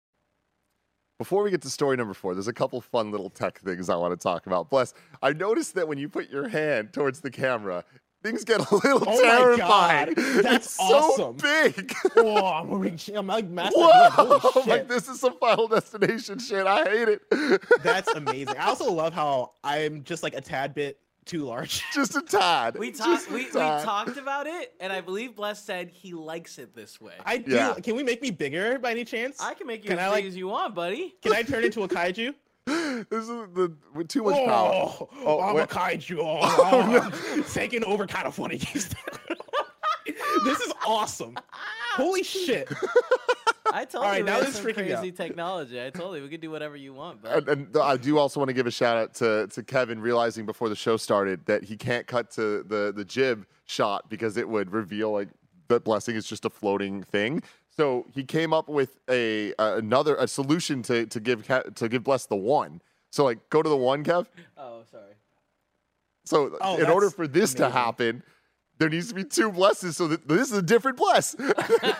Before we get to story number four, there's a couple fun little tech things I want to talk about. Bless, I noticed that when you put your hand towards the camera, things get a little Oh my terrifying. God, that's it's awesome. so big. Oh, I'm, reaching, I'm like master. Whoa! Holy shit. Like, this is some Final Destination shit. I hate it. That's amazing. I also love how I'm just like a tad bit too large. Just a tad. We Just talked. a We, we tad. talked about it, and I believe Bless said he likes it this way. I do. Yeah. Can we make me bigger by any chance? I can make you Can as I, big like- as you want, buddy. Can I turn into a kaiju? This is the with too much power. Oh, Oh, I'm wait. a kaiju. Oh, oh, taking over kind of funny. This is awesome. Holy shit. I told All you right, we now had this is some freaking crazy out. technology. I told you we could do whatever you want, And, bud. and I do also want to give a shout out to, to Kevin realizing before the show started that he can't cut to the, the jib shot because it would reveal like that Blessing is just a floating thing. So he came up with a uh, another a solution to to give Kev, to give Bless the one. So like go to the one, Kev. Oh, sorry. So Oh, in order that's for this to amazing. happen, there needs to be two Blesses. So that this is a different Bless. You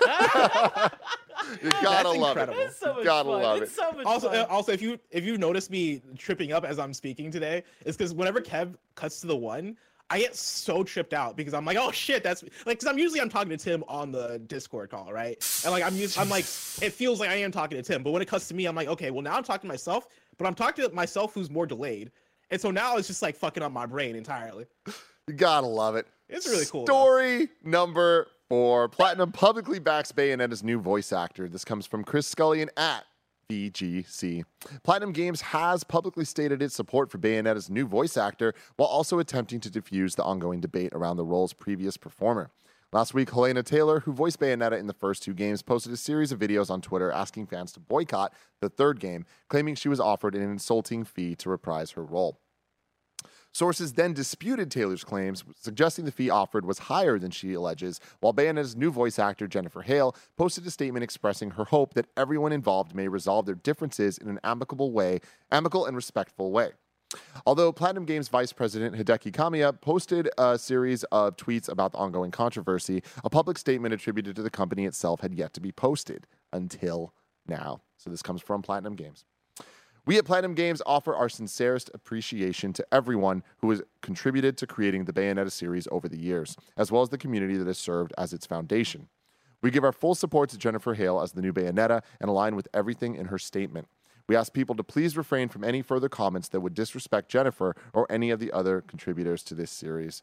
gotta love incredible. it. It's so You much gotta fun. love it's it. so much Also, fun. uh, also, if you if you notice me tripping up as I'm speaking today, it's because whenever Kev cuts to the one, I get so tripped out because I'm like, oh shit, that's like, because I'm usually I'm talking to Tim on the Discord call, right? And like I'm used, I'm like, it feels like I am talking to Tim, but when it cuts to me, I'm like, okay, well now I'm talking to myself, but I'm talking to myself who's more delayed, and so now it's just like fucking up my brain entirely. You gotta love it. It's really cool, though. Story number four. Platinum publicly backs Bayonetta's new voice actor. This comes from Chris Scullion at V G C. Platinum Games has publicly stated its support for Bayonetta's new voice actor while also attempting to diffuse the ongoing debate around the role's previous performer. Last week, Helena Taylor, who voiced Bayonetta in the first two games, posted a series of videos on Twitter asking fans to boycott the third game, claiming she was offered an insulting fee to reprise her role. Sources then disputed Taylor's claims, suggesting the fee offered was higher than she alleges, while Bayonetta's new voice actor, Jennifer Hale, posted a statement expressing her hope that everyone involved may resolve their differences in an amicable way, amicable and respectful way. Although Platinum Games Vice President Hideki Kamiya posted a series of tweets about the ongoing controversy, a public statement attributed to the company itself had yet to be posted until now. So this comes from Platinum Games. We at Platinum Games offer our sincerest appreciation to everyone who has contributed to creating the Bayonetta series over the years, as well as the community that has served as its foundation. We give our full support to Jennifer Hale as the new Bayonetta and align with everything in her statement. We ask people to please refrain from any further comments that would disrespect Jennifer or any of the other contributors to this series.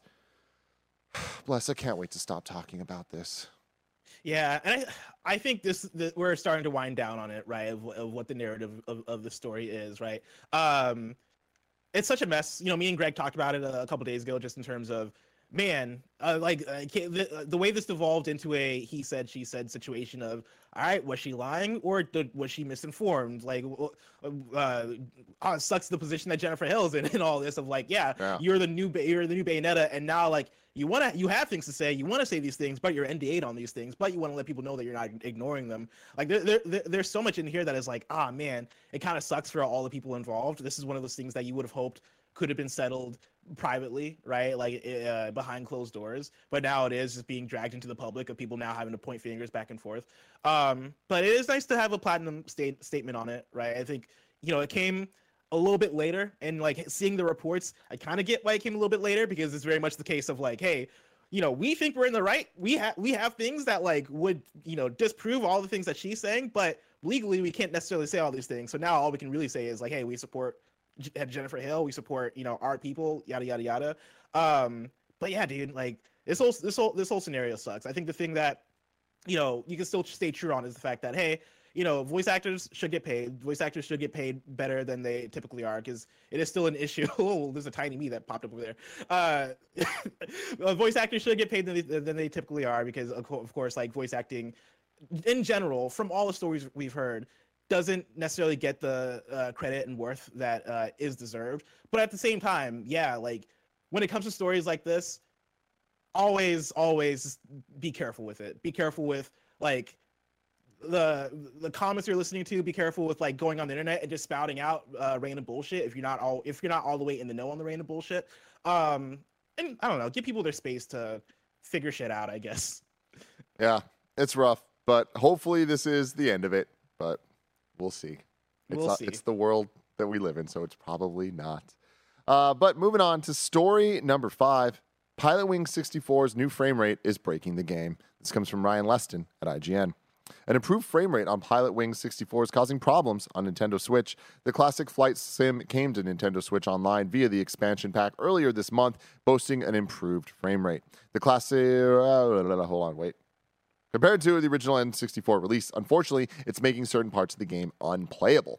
Bless, I can't wait to stop talking about this. Yeah, and I, I think this the, we're starting to wind down on it, right? Of, of what the narrative of, of the story is, right? Um, it's such a mess. You know, me and Greg talked about it a, a couple days ago, just in terms of, man, uh, like uh, the, the way this devolved into a he said, she said situation of, all right, was she lying or did, was she misinformed? Like, uh, uh, sucks the position that Jennifer Hill's in and all this of like, yeah, Yeah. you're the new you're the new Bayonetta, and now like. You want to, you have things to say, you want to say these things, but you're N D A'd on these things, but you want to let people know that you're not ignoring them. Like there, there, there there's so much in here that is like, ah, man, it kind of sucks for all the people involved. This is one of those things that you would have hoped could have been settled privately, right? Like uh, behind closed doors, but now it is just being dragged into the public of people now having to point fingers back and forth. Um, but it is nice to have a Platinum state statement on it, right? I think, you know, it came a little bit later, and like seeing the reports, I kind of get why it came a little bit later, because it's very much the case of like, hey, you know, we think we're in the right. We have we have things that like would, you know, disprove all the things that she's saying, but legally we can't necessarily say all these things. So now all we can really say is like, hey, we support J- Jennifer Hale, we support, you know, our people, yada yada yada. Um, but yeah, dude, like this whole this whole this whole scenario sucks. I think the thing that, you know, you can still stay true on is the fact that, hey, you know, voice actors should get paid. Voice actors should get paid better than they typically are, because it is still an issue. Oh, there's a tiny me that popped up over there. Uh, voice actors should get paid than they, than they typically are, because of, co- of course, like voice acting in general, from all the stories we've heard, doesn't necessarily get the uh, credit and worth that uh, is deserved. But at the same time, yeah, like when it comes to stories like this, always, always be careful with it. Be careful with like the the comments you're listening to. Be careful with like going on the internet and just spouting out uh, random bullshit if you're not all if you're not all the way in the know on the random bullshit. Um, and I don't know, give people their space to figure shit out, I guess. Yeah, it's rough, but hopefully this is the end of it. But we'll see. It's We'll not- see. It's the world that we live in, so it's probably not. Uh, but moving on to story number five. Pilot Wing sixty-four's new frame rate is breaking the game. This comes from Ryan Leston at I G N. An improved frame rate on Pilot Wings sixty-four is causing problems on Nintendo Switch. The classic flight sim came to Nintendo Switch Online via the expansion pack earlier this month, boasting an improved frame rate. The classic... Uh, hold on, wait. Compared to the original N sixty-four release, unfortunately, it's making certain parts of the game unplayable.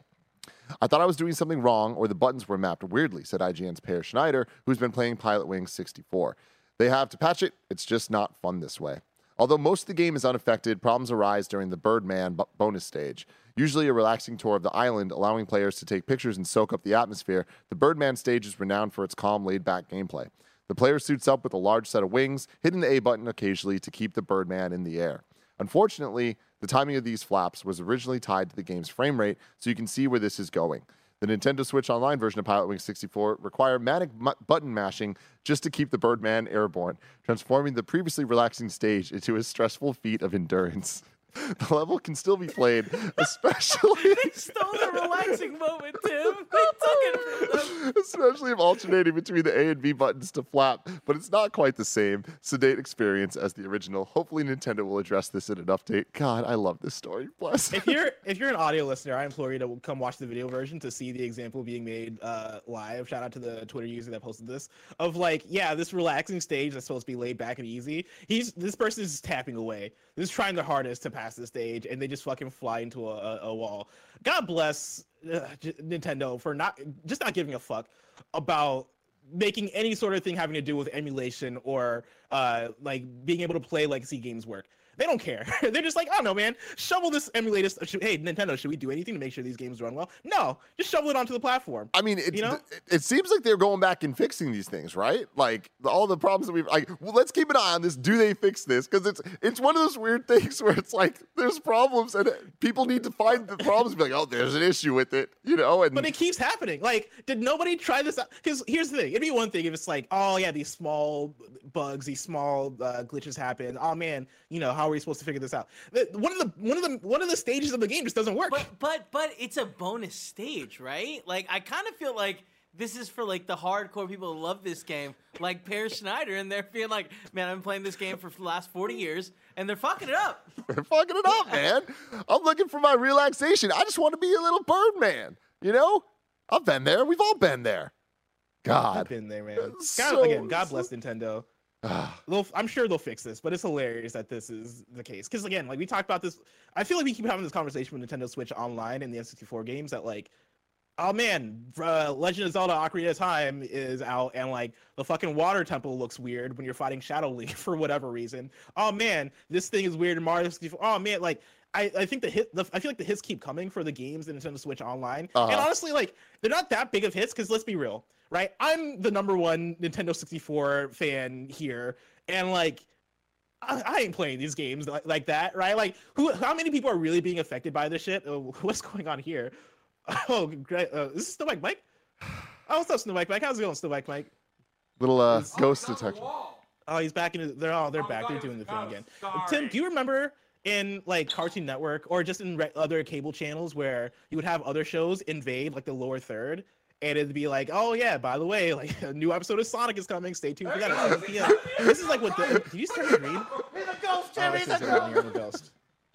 I thought I was doing something wrong or the buttons were mapped weirdly, said I G N's Per Schneider, who's been playing Pilot Wings sixty-four. They have to patch it. It's just not fun this way. Although most of the game is unaffected, problems arise during the Birdman b- bonus stage. Usually a relaxing tour of the island, allowing players to take pictures and soak up the atmosphere, the Birdman stage is renowned for its calm, laid-back gameplay. The player suits up with a large set of wings, hitting the A button occasionally to keep the Birdman in the air. Unfortunately, the timing of these flaps was originally tied to the game's frame rate, so you can see where this is going. The Nintendo Switch Online version of Pilot Wings sixty-four require manic m- button mashing just to keep the Birdman airborne, transforming the previously relaxing stage into a stressful feat of endurance. The level can still be played, especially... They stole the relaxing moment, Tim. They took it from them. Especially if alternating between the A and B buttons to flap, but it's not quite the same sedate experience as the original. Hopefully Nintendo will address this in an update. God, I love this story. Bless. If you're if you're an audio listener, I implore you to come watch the video version to see the example being made uh, live. Shout out to the Twitter user that posted this. Of like, yeah, this relaxing stage that's supposed to be laid back and easy. He's this person is tapping away. This is trying their hardest to pass the stage, and they just fucking fly into a, a, a wall. God bless uh, Nintendo for not just not giving a fuck about making any sort of thing having to do with emulation or uh, like being able to play legacy games work. They don't care. They're just like, I don't know, man. Shovel this emulated. St- hey, Nintendo, should we do anything to make sure these games run well? No, just shovel it onto the platform. I mean, it, you know? it, it seems like they're going back and fixing these things, right? Like all the problems that we've like. Well, let's keep an eye on this. Do they fix this? Because it's it's one of those weird things where it's like there's problems and people need to find the problems. And be like, oh, there's an issue with it, you know. And but it keeps happening. Like, did nobody try this out? Because here's the thing: it'd be one thing if it's like, oh yeah, these small bugs, these small uh, glitches happen. Oh man, you know, how are we supposed to figure this out? The, one of the one of the one of the stages of the game just doesn't work. But but but it's a bonus stage, right? Like I kind of feel like this is for like the hardcore people who love this game, like Per Schneider, and they're feeling like, man, I've been playing this game for the last forty years, and they're fucking it up. They're fucking it up, man. I'm looking for my relaxation. I just want to be a little Birdman, you know? I've been there. We've all been there. God. I've been there, man. God, So- again, God bless Nintendo. They'll, I'm sure they'll fix this, but it's hilarious that this is the case. Because again, like we talked about this, I feel like we keep having this conversation with Nintendo Switch Online and the N sixty-four games that like, oh man, uh, Legend of Zelda: Ocarina of Time is out, and like the fucking water temple looks weird when you're fighting Shadow Link for whatever reason. Oh man, this thing is weird in Mario sixty-four. Oh man, like I, I think the hit, the, I feel like the hits keep coming for the games in Nintendo Switch Online, Uh-huh. and honestly, like they're not that big of hits. Because let's be real, right? I'm the number one Nintendo sixty-four fan here, and like. I, I ain't playing these games like, like that, right? Like, who? How many people are really being affected by this shit? Oh, what's going on here? Oh, great! Uh, this is Snow Mike Mike. Oh, what's up, Snow Mike Mike? How's it going, Snow Mike Mike? Little uh, It's- ghost detection. Oh, he's back in. They're all. They're back. They're doing the thing again. Tim, do you remember in like Cartoon Network or just in re- other cable channels where you would have other shows invade like the lower third? And it'd be like, oh yeah, by the way, like a new episode of Sonic is coming. Stay tuned for that. At seven p m This is like what the. Did you start to read? He's a ghost, Oh, Tim. it He's says a it right ghost. here, I'm a ghost.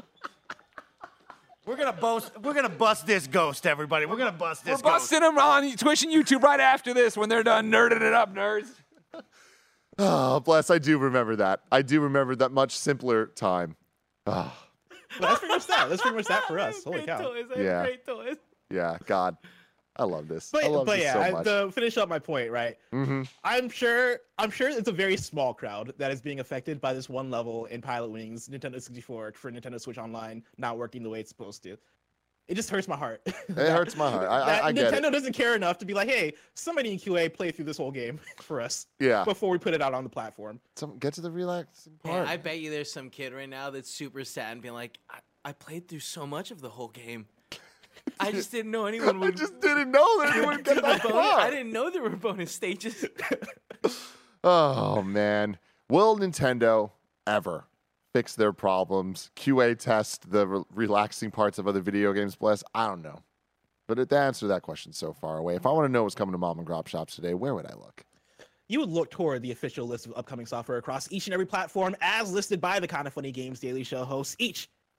We're gonna bust. We're gonna bust this ghost, everybody. We're gonna bust We're this ghost. busting them on Twitch and YouTube right after this when they're done nerding it up, nerds. Oh, bless. I do remember that. I do remember that much simpler time. Ah, But that's pretty much that. That's pretty much that for us. Holy Great cow. toys. I have Yeah. great toys. yeah, God. I love this. But I love but this yeah, so I, much. to finish up my point, right? Mhm. I'm sure I'm sure it's a very small crowd that is being affected by this one level in Pilot Wings, Nintendo sixty-four for Nintendo Switch Online not working the way it's supposed to. It just hurts my heart. It hurts my heart. I, that I, I get Nintendo it. doesn't care enough to be like, hey, somebody in Q A play through this whole game for us Yeah. before we put it out on the platform. Some, get to the relaxing Man, part. I bet you there's some kid right now that's super sad and being like, I, I played through so much of the whole game. I just didn't know anyone I would. just didn't know that you would do get the that bonus. far. I didn't know there were bonus stages. Oh, man. Will Nintendo ever fix their problems, Q A test the re- relaxing parts of other video games, bless? I don't know. But the answer to that question is so far away. If I want to know what's coming to mom and grop shops today, where would I look? You would look toward the official list of upcoming software across each and every platform as listed by the Kind of Funny Games Daily Show hosts each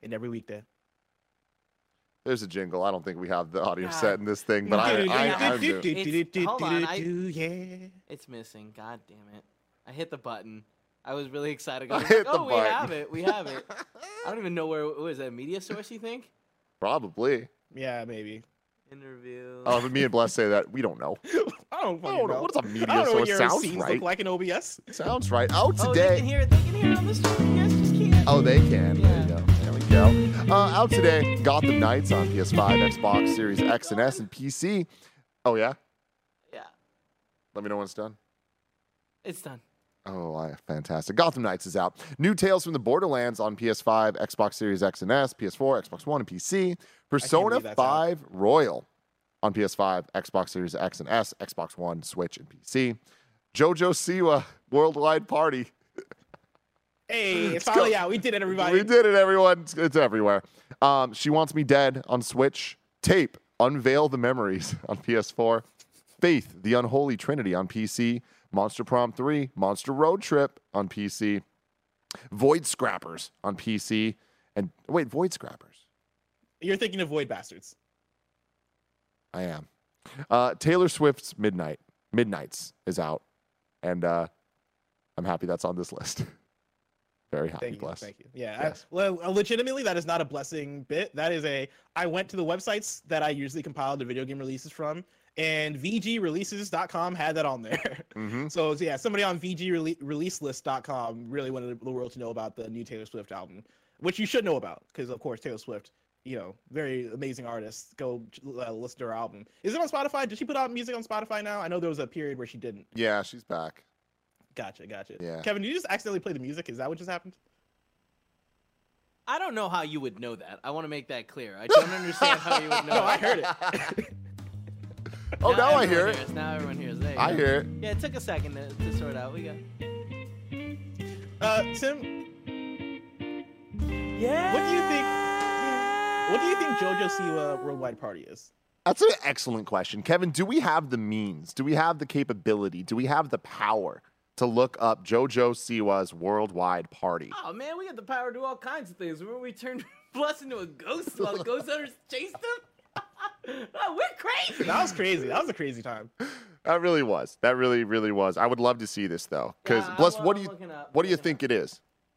and every weekday. There's a jingle. I don't think we have the audio God. set in this thing, but I, I, I do. It's- hold on, I- Yeah. It's missing. God damn it! I hit the button. I was really excited. I I was hit like, the oh, we button. have it. We have it. I don't even know where. What is that? A media source? You think? Probably. Yeah, maybe. Interview. Oh, but me and Bless say that we don't know. I don't, I fucking don't know. know. What does a media I don't know what source your sounds scenes right? look like in O B S. Sounds right. Out Oh, they today. can hear it. They can hear it on the stream. You guys just can't. Oh, they can. Yeah. There you go. There we go. Uh, out today, Gotham Knights on P S five, Xbox Series X and S, and P C. Oh, yeah? Yeah, Let me know when it's done. it's done. Oh, I, fantastic. Gotham Knights is out. New Tales from the Borderlands on P S five, Xbox Series X and S, P S four, Xbox One, and P C. Persona believe that's out. five Royal on P S five, Xbox Series X and S, Xbox One, Switch, and P C. JoJo Siwa Worldwide Party. Hey, it's Let's finally go. out. We did it, everybody. We did it, everyone. It's, it's everywhere. Um, She Wants Me Dead on Switch. Tape, Unveil the Memories on P S four. Faith, The Unholy Trinity on P C. Monster Prom three, Monster Road Trip on P C. Void Scrappers on P C. And wait, Void Scrappers. You're thinking of Void Bastards. I am. Uh, Taylor Swift's Midnight. Midnights is out. And uh, I'm happy that's on this list. Very happy, Thank you. bless. Thank you. Yeah. Yes. I, well, legitimately, that is not a blessing bit. That is a. I went to the websites that I usually compile the video game releases from, and V G releases dot com had that on there. Mm-hmm. So yeah, somebody on V G rele- release list dot com really wanted the world to know about the new Taylor Swift album, which you should know about because of course Taylor Swift, you know, very amazing artist. Go uh, listen to her album. Is it on Spotify? Did she put out music on Spotify now? I know there was a period where she didn't. Yeah, she's back. Gotcha, gotcha. Yeah. Kevin, did you just accidentally play the music? Is that what just happened? I don't know how you would know that. I want to make that clear. I don't understand how you would know. No, I that. heard it. Oh, now I everyone hear it. hears. Now everyone hears. There you I go. hear it. Yeah, it took a second to, to sort out. We got. Uh, Tim, Yeah. what do you think? What do you think JoJo Siwa Worldwide Party is? That's an excellent question. Kevin, do we have the means? Do we have the capability? Do we have the power to look up JoJo Siwa's Worldwide Party? Oh man, we got the power to do all kinds of things. Remember we turned Bless into a ghost while the ghost hunters chased him? Oh, we're crazy. That was crazy. That was a crazy time. That really was. That really, really was. I would love to see this though. Because Yeah, Bless, well, what do I'm you looking up, what do you looking think it is?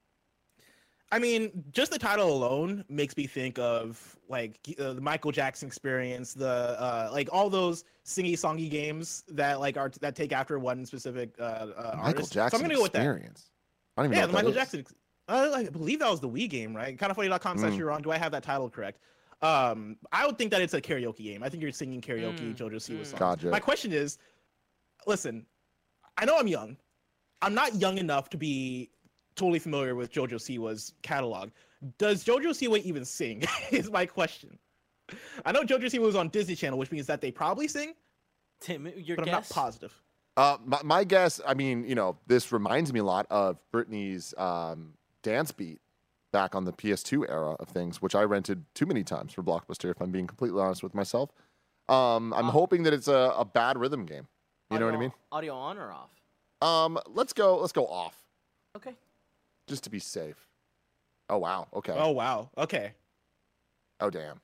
I mean, just the title alone makes me think of like uh, the Michael Jackson Experience, the uh, like all those singy songy games that like are that take after one specific uh, uh, Michael artist. Jackson so I'm gonna go with that. Experience. I don't even Yeah, know the what that Michael is. Jackson. ex- Uh, I believe that was the Wii game, right? kind of funny dot com slash Mm. you're on. Do I have that title correct? Um, I would think that it's a karaoke game. I think you're singing karaoke Mm, JoJo Siwa mm. songs. Gotcha. My question is, listen, I know I'm young. I'm not young enough to be totally familiar with JoJo Siwa's catalog. Does JoJo Siwa even sing? Is my question. I know JoJo Siwa was on Disney Channel, which means that they probably sing, Tim, your but I'm not guess. positive. Uh, my, my guess, I mean, you know, this reminds me a lot of Britney's um, dance beat back on the P S two era of things, which I rented too many times for Blockbuster, if I'm being completely honest with myself. Um, I'm Uh, hoping that it's a, a bad rhythm game. You know what I Audio- mean? Audio on or off? Um, let's go. Let's go off, Okay. just to be safe. Oh wow. Okay. Oh wow. Okay. Oh damn.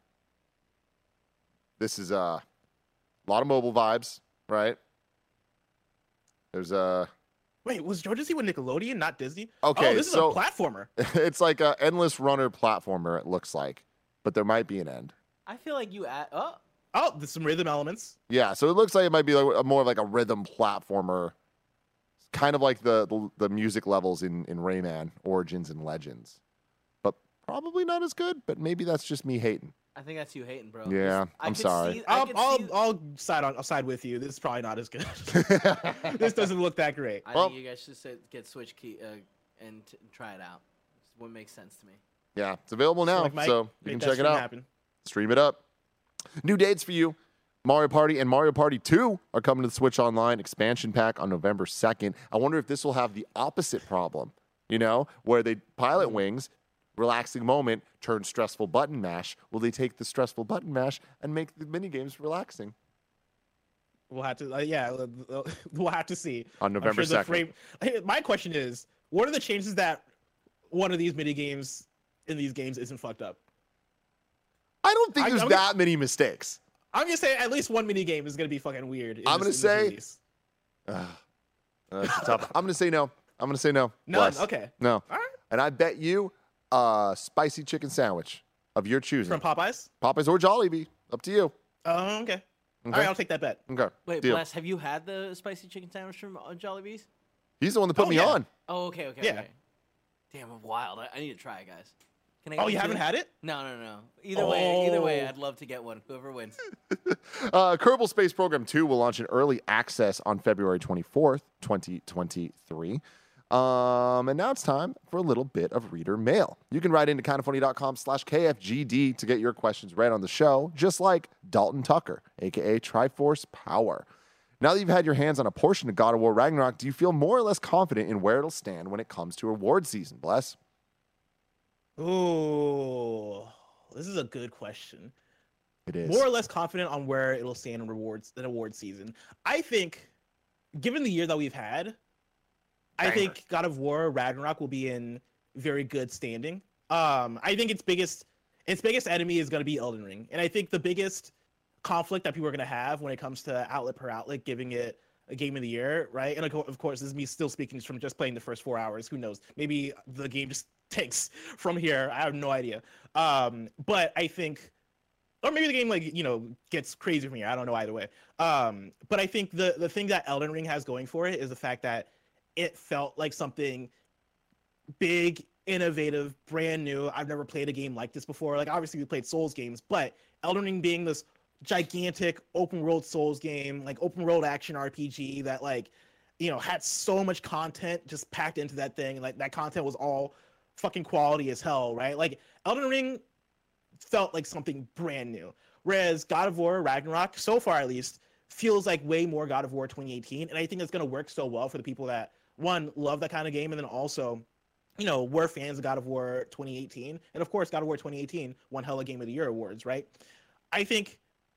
This is uh, a lot of mobile vibes, right? There's a. Wait, was JoJo Siwa Nickelodeon, not Disney? Okay, Oh, this so- is a platformer. It's like a endless runner platformer. It looks like, but there might be an end. I feel like you add. Oh, Oh, there's some rhythm elements. Yeah, so it looks like it might be like a, more of like a rhythm platformer, kind of like the the, the music levels in in Rayman Origins and Legends, but probably not as good. But maybe that's just me hating. I think that's you hating, bro. Yeah, This- I I'm could sorry. see- I I'll, could I'll, see- I'll side on, I'll side with you. This is probably not as good. This doesn't look that great. I Well- think you guys should sit, get Switch key uh, and t- try it out. It's what makes sense to me. Yeah, it's available now, Like Mike, so you make can that check it stream out. happen. Stream it up. New dates for you. Mario Party and Mario Party two are coming to the Switch Online expansion pack on November second. I wonder if this will have the opposite problem, you know, where they pilot wings, relaxing moment, turn stressful button mash. Will they take the stressful button mash and make the mini games relaxing? We'll have to, uh, yeah, uh, we'll have to see. On I'm November sure the second. frame- Hey, my question is, what are the chances that one of these mini games in these games isn't fucked up. I don't think I, there's I'm that gonna, many mistakes. I'm gonna say at least one mini game is gonna be fucking weird. I'm gonna this, say. Uh, that's tough. I'm gonna say no. I'm gonna say no. None. Bless. Okay. No. All right. And I bet you a spicy chicken sandwich of your choosing. From Popeyes. Popeyes or Jollibee. Up to you. Oh, okay. Okay. All right, I'll take that bet. Okay. Wait, Deal. Bless, have you had the spicy chicken sandwich from uh, Jollibee's? He's the one that put Oh, me yeah. on. Oh, okay, okay, Yeah. okay. Damn, I'm wild. I, I need to try it, guys. Can I Oh, get you one haven't too? had it? No, no, no. Either way, either way, Oh. I'd love to get one. Whoever wins. Uh, Kerbal Space Program two will launch in early access on February twenty-fourth, twenty twenty-three. Um, and now it's time for a little bit of reader mail. You can write into kindoffunny.com slash KFGD to get your questions read on the show, just like Dalton Tucker, a k a. Triforce Power. Now that you've had your hands on a portion of God of War Ragnarok, do you feel more or less confident in where it'll stand when it comes to award season, Bless? Ooh, this is a good question. It is. More or less confident on where it'll stand in rewards in award season. I think, given the year that we've had, I Banger. think God of War Ragnarok will be in very good standing. Um, I think its biggest its biggest enemy is going to be Elden Ring, and I think the biggest conflict that people are going to have when it comes to outlet per outlet, giving it a game of the year, right? And of co- of course, this is me still speaking from just playing the first four hours. Who knows? Maybe the game just takes from here. I have no idea. Um, but I think, or maybe the game like you know gets crazy from here. I don't know either way. Um, but I think the the thing that Elden Ring has going for it is the fact that it felt like something big, innovative, brand new. I've never played a game like this before. Like obviously we played Souls games, but Elden Ring being this gigantic open world Souls game, like open world action R P G that like, you know, had so much content just packed into that thing. Like that content was all fucking quality as hell, right? Like Elden Ring felt like something brand new. Whereas God of War Ragnarok, so far at least, feels like way more God of War twenty eighteen. And I think it's going to work so well for the people that, one, love that kind of game, and then also, you know, were fans of God of War twenty eighteen. And of course, God of War twenty eighteen won hella Game of the Year awards, right? I think,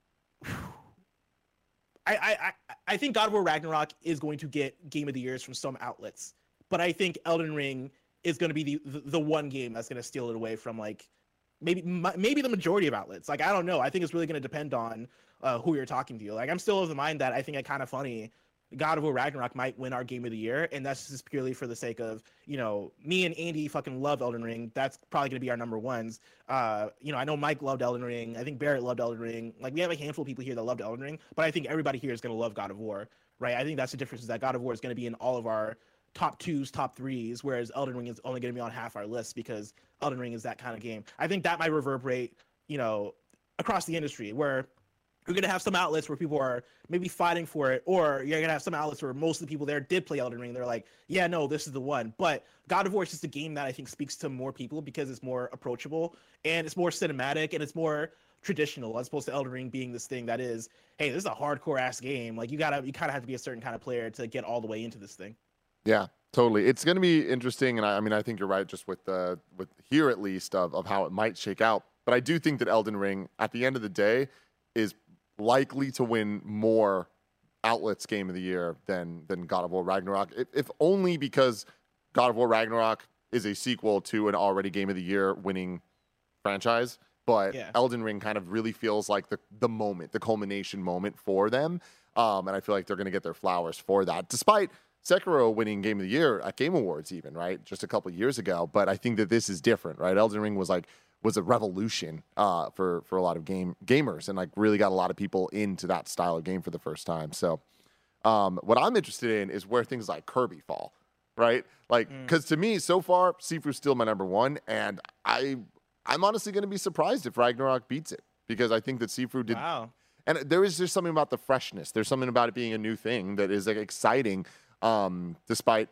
I, I, I, I think God of War Ragnarok is going to get Game of the Years from some outlets, but I think Elden Ring is going to be the, the the one game that's going to steal it away from like maybe maybe the majority of outlets. Like I don't know. I think it's really going to depend on uh, who you're talking to. Like I'm still of the mind that I think it kind of funny. God of War Ragnarok might win our Game of the Year, and that's just purely for the sake of, you know, me and Andy fucking love Elden Ring. That's probably going to be our number ones. Uh, you know, I know Mike loved Elden Ring. I think Barrett loved Elden Ring. Like, we have a handful of people here that loved Elden Ring, but I think everybody here is going to love God of War, right? I think that's the difference, is that God of War is going to be in all of our top twos, top threes, whereas Elden Ring is only going to be on half our list because Elden Ring is that kind of game. I think that might reverberate, you know, across the industry, where you're going to have some outlets where people are maybe fighting for it, or you're going to have some outlets where most of the people there did play Elden Ring. They're like, yeah, no, this is the one. But God of War is just a game that I think speaks to more people because it's more approachable and it's more cinematic and it's more traditional, as opposed to Elden Ring being this thing that is, hey, this is a hardcore ass game. Like you gotta, you kind of have to be a certain kind of player to get all the way into this thing. Yeah, totally. It's going to be interesting, and I, I mean, I think you're right, just with the with here at least of of how it might shake out. But I do think that Elden Ring, at the end of the day, is likely to win more outlets Game of the Year than than God of War Ragnarok, if, if only because God of War Ragnarok is a sequel to an already Game of the Year winning franchise. But Yeah. Elden Ring kind of really feels like the the moment, the culmination moment for them, um, and I feel like they're going to get their flowers for that, despite Sekiro winning Game of the Year at Game Awards, even, right, just a couple of years ago. But I think that this is different, right? Elden Ring was like was a revolution uh, for for a lot of game gamers, and like really got a lot of people into that style of game for the first time. So, um, what I'm interested in is where things like Kirby fall, right? Like, because to me, so far, Sifu's still my number one, and I I'm honestly going to be surprised if Ragnarok beats it, because I think that Sifu did. Wow. And there is just something about the freshness. There's something about it being a new thing that is like exciting, um, despite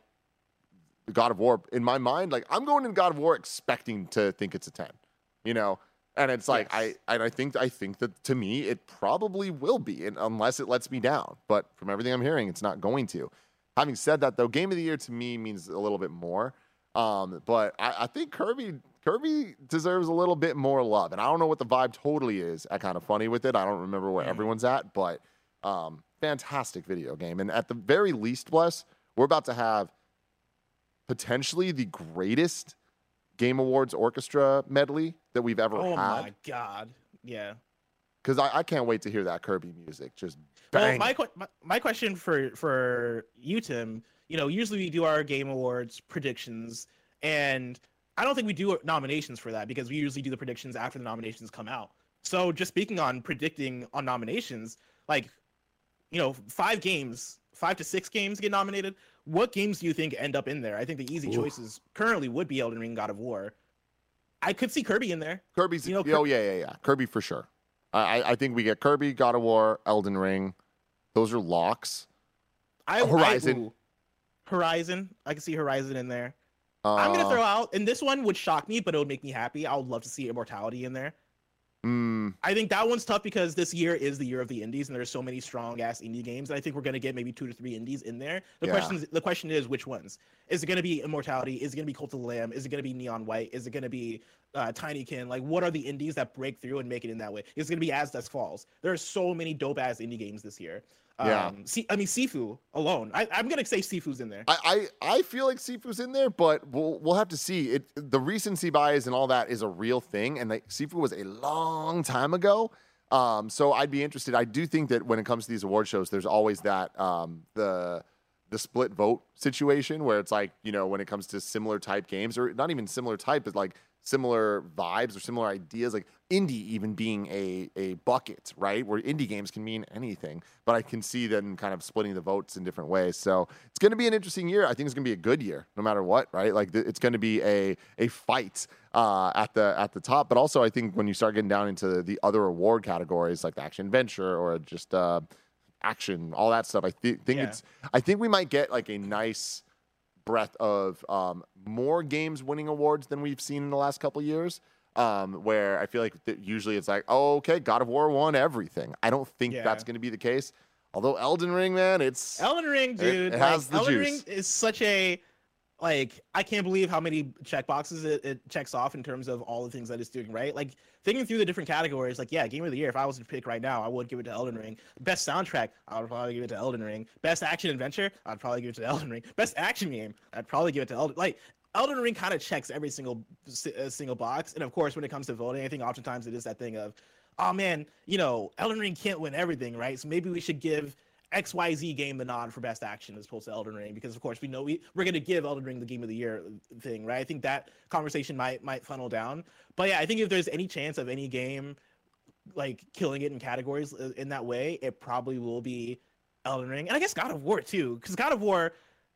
God of War. In my mind, like I'm going in God of War expecting to think it's a ten, you know. And it's like Yes. I and I think I think that to me it probably will be, and unless it lets me down. But from everything I'm hearing, it's not going to. Having said that, though, Game of the Year to me means a little bit more. Um, but I, I think Kirby Kirby deserves a little bit more love, and I don't know what the vibe totally is. I kind of funny with it. I don't remember where Mm. everyone's at, but um, fantastic video game. And at the very least, Bless, we're about to have potentially the greatest Game Awards orchestra medley that we've ever Oh had. my god. Yeah. Because I, I can't wait to hear that Kirby music. Just Well, bang. my, que- my my question for for you, Tim. You know, usually we do our Game Awards predictions, and I don't think we do nominations for that because we usually do the predictions after the nominations come out. So, just speaking on predicting on nominations, like, you know, five games, five to six games get nominated. What games do you think end up in there? I think the easy Ooh. choices currently would be Elden Ring, God of War. I could see Kirby in there. Kirby's, you know, oh, yeah, yeah, yeah. Kirby for sure. I, I- I think we get Kirby, God of War, Elden Ring. Those are locks. I, Horizon. I, ooh. Horizon. I can see Horizon in there. I'm gonna Uh, throw out, and this one would shock me, but it would make me happy. I would love to see Immortality in there. mm, I think that one's tough because this year is the year of the indies, and there's so many strong ass indie games. And I think we're gonna get maybe two to three indies in there. The Yeah. question, the question is, which ones? Is it gonna be Immortality? Is it gonna be Cult of the Lamb? Is it gonna be Neon White? Is it gonna be uh, Tinykin? Like, what are the indies that break through and make it in that way? Is it gonna be As Dusk Falls? There are so many dope ass indie games this year. Yeah. Um, see, I mean, Sifu alone. I, I'm gonna say Sifu's in there. I, I, I feel like Sifu's in there, but we'll we'll have to see. It the recency bias and all that is a real thing, and like Sifu was a long time ago. Um, so I'd be interested. I do think that when it comes to these award shows, there's always that um, the the split vote situation where it's like, you know, when it comes to similar type games, or not even similar type, but like similar vibes or similar ideas, like indie even being a a bucket, right? Where indie games can mean anything, but I can see them kind of splitting the votes in different ways. So it's going to be an interesting year. I think it's going to be a good year, no matter what, right? Like th- it's going to be a a fight uh, at the at the top. But also, I think when you start getting down into the other award categories, like the action adventure or just uh, action, all that stuff, I th- think Yeah. it's. I think we might get like a nice breadth of um, more games winning awards than we've seen in the last couple years. Um, where I feel like th- usually it's like, oh, okay, God of War won everything. I don't think Yeah. that's going to be the case. Although Elden Ring, man, it's Elden Ring, dude. it like, has the Elden juice. Ring is such a like I can't believe how many check boxes it, it checks off in terms of all the things that it's doing, right? Like thinking through the different categories, like yeah, game of the year. If I was to pick right now, I would give it to Elden Ring. Best soundtrack, I would probably give it to Elden Ring. Best action adventure, I'd probably give it to Elden Ring. Best action game, I'd probably give it to Elden. Like Elden Ring kind of checks every single uh, single box, and of course, when it comes to voting, I think oftentimes it is that thing of, oh man, you know, Elden Ring can't win everything, right? So maybe we should give X Y Z game the nod for best action as opposed to Elden Ring, because of course we know we, we're going to give Elden Ring the game of the year thing, right? I think that conversation might might funnel down. But yeah, I think if there's any chance of any game like killing it in categories uh, in that way, it probably will be Elden Ring. And I guess God of War too, because God of War,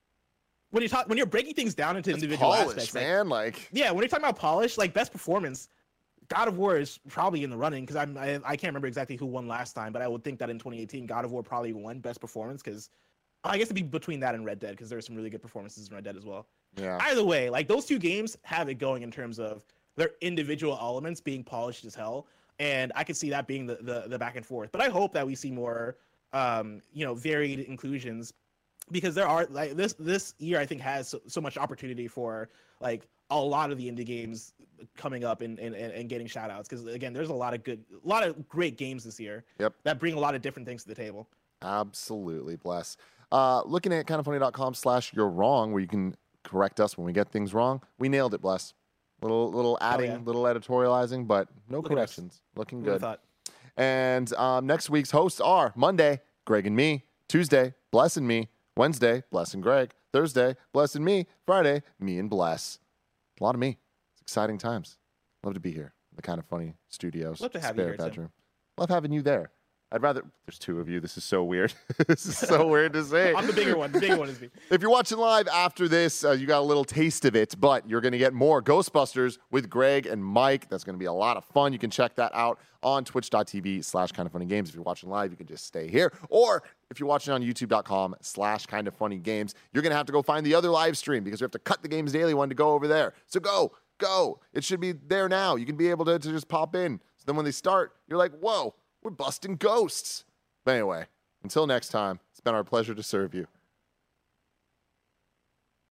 when you talk when you're breaking things down into it's individual polished, aspects, like, man. Like, yeah, when you're talking about polish, like best performance, God of War is probably in the running because I'm I, I can't remember exactly who won last time, but I would think that in twenty eighteen, God of War probably won best performance because I guess it'd be between that and Red Dead because there's some really good performances in Red Dead as well. yeah, Either way, like those two games have it going in terms of their individual elements being polished as hell, and I could see that being the the, the back and forth. But I hope that we see more, um, you know, varied inclusions because there are like this this year I think has so, so much opportunity for like a lot of the indie games coming up and and, and getting shout outs because again there's a lot of good a lot of great games this year Yep. that bring a lot of different things to the table. absolutely. Bless. Uh, looking at kindoffunny.com slash you're wrong, where you can correct us when we get things wrong. We nailed it, Bless. Little little adding, yeah. little editorializing, but no Look at us. corrections. Looking Who would've good. thought? And um, next week's hosts are Monday, Greg and me. Tuesday, Bless and me. Wednesday, Bless and Greg. Thursday, Bless and me. Friday, me and Bless. A lot of me. It's exciting times. Love to be here. The Kind of Funny Studios. Love to have you spare here, Tim. bedroom. Love having you there. I'd rather. There's two of you. This is so weird. This is so weird to say. I'm the bigger one. The bigger one is me. If you're watching live after this, uh, you got a little taste of it, but you're going to get more Ghostbusters with Greg and Mike. That's going to be a lot of fun. You can check that out on twitch.tv slash kind of funny games. If you're watching live, you can just stay here. Or if you're watching on youtube.com slash kind of funny games, you're going to have to go find the other live stream because we have to cut the Games Daily one to go over there. So go, go. It should be there now. You can be able to, to just pop in. So then when they start, you're like, whoa, we're busting ghosts. But anyway, until next time, it's been our pleasure to serve you.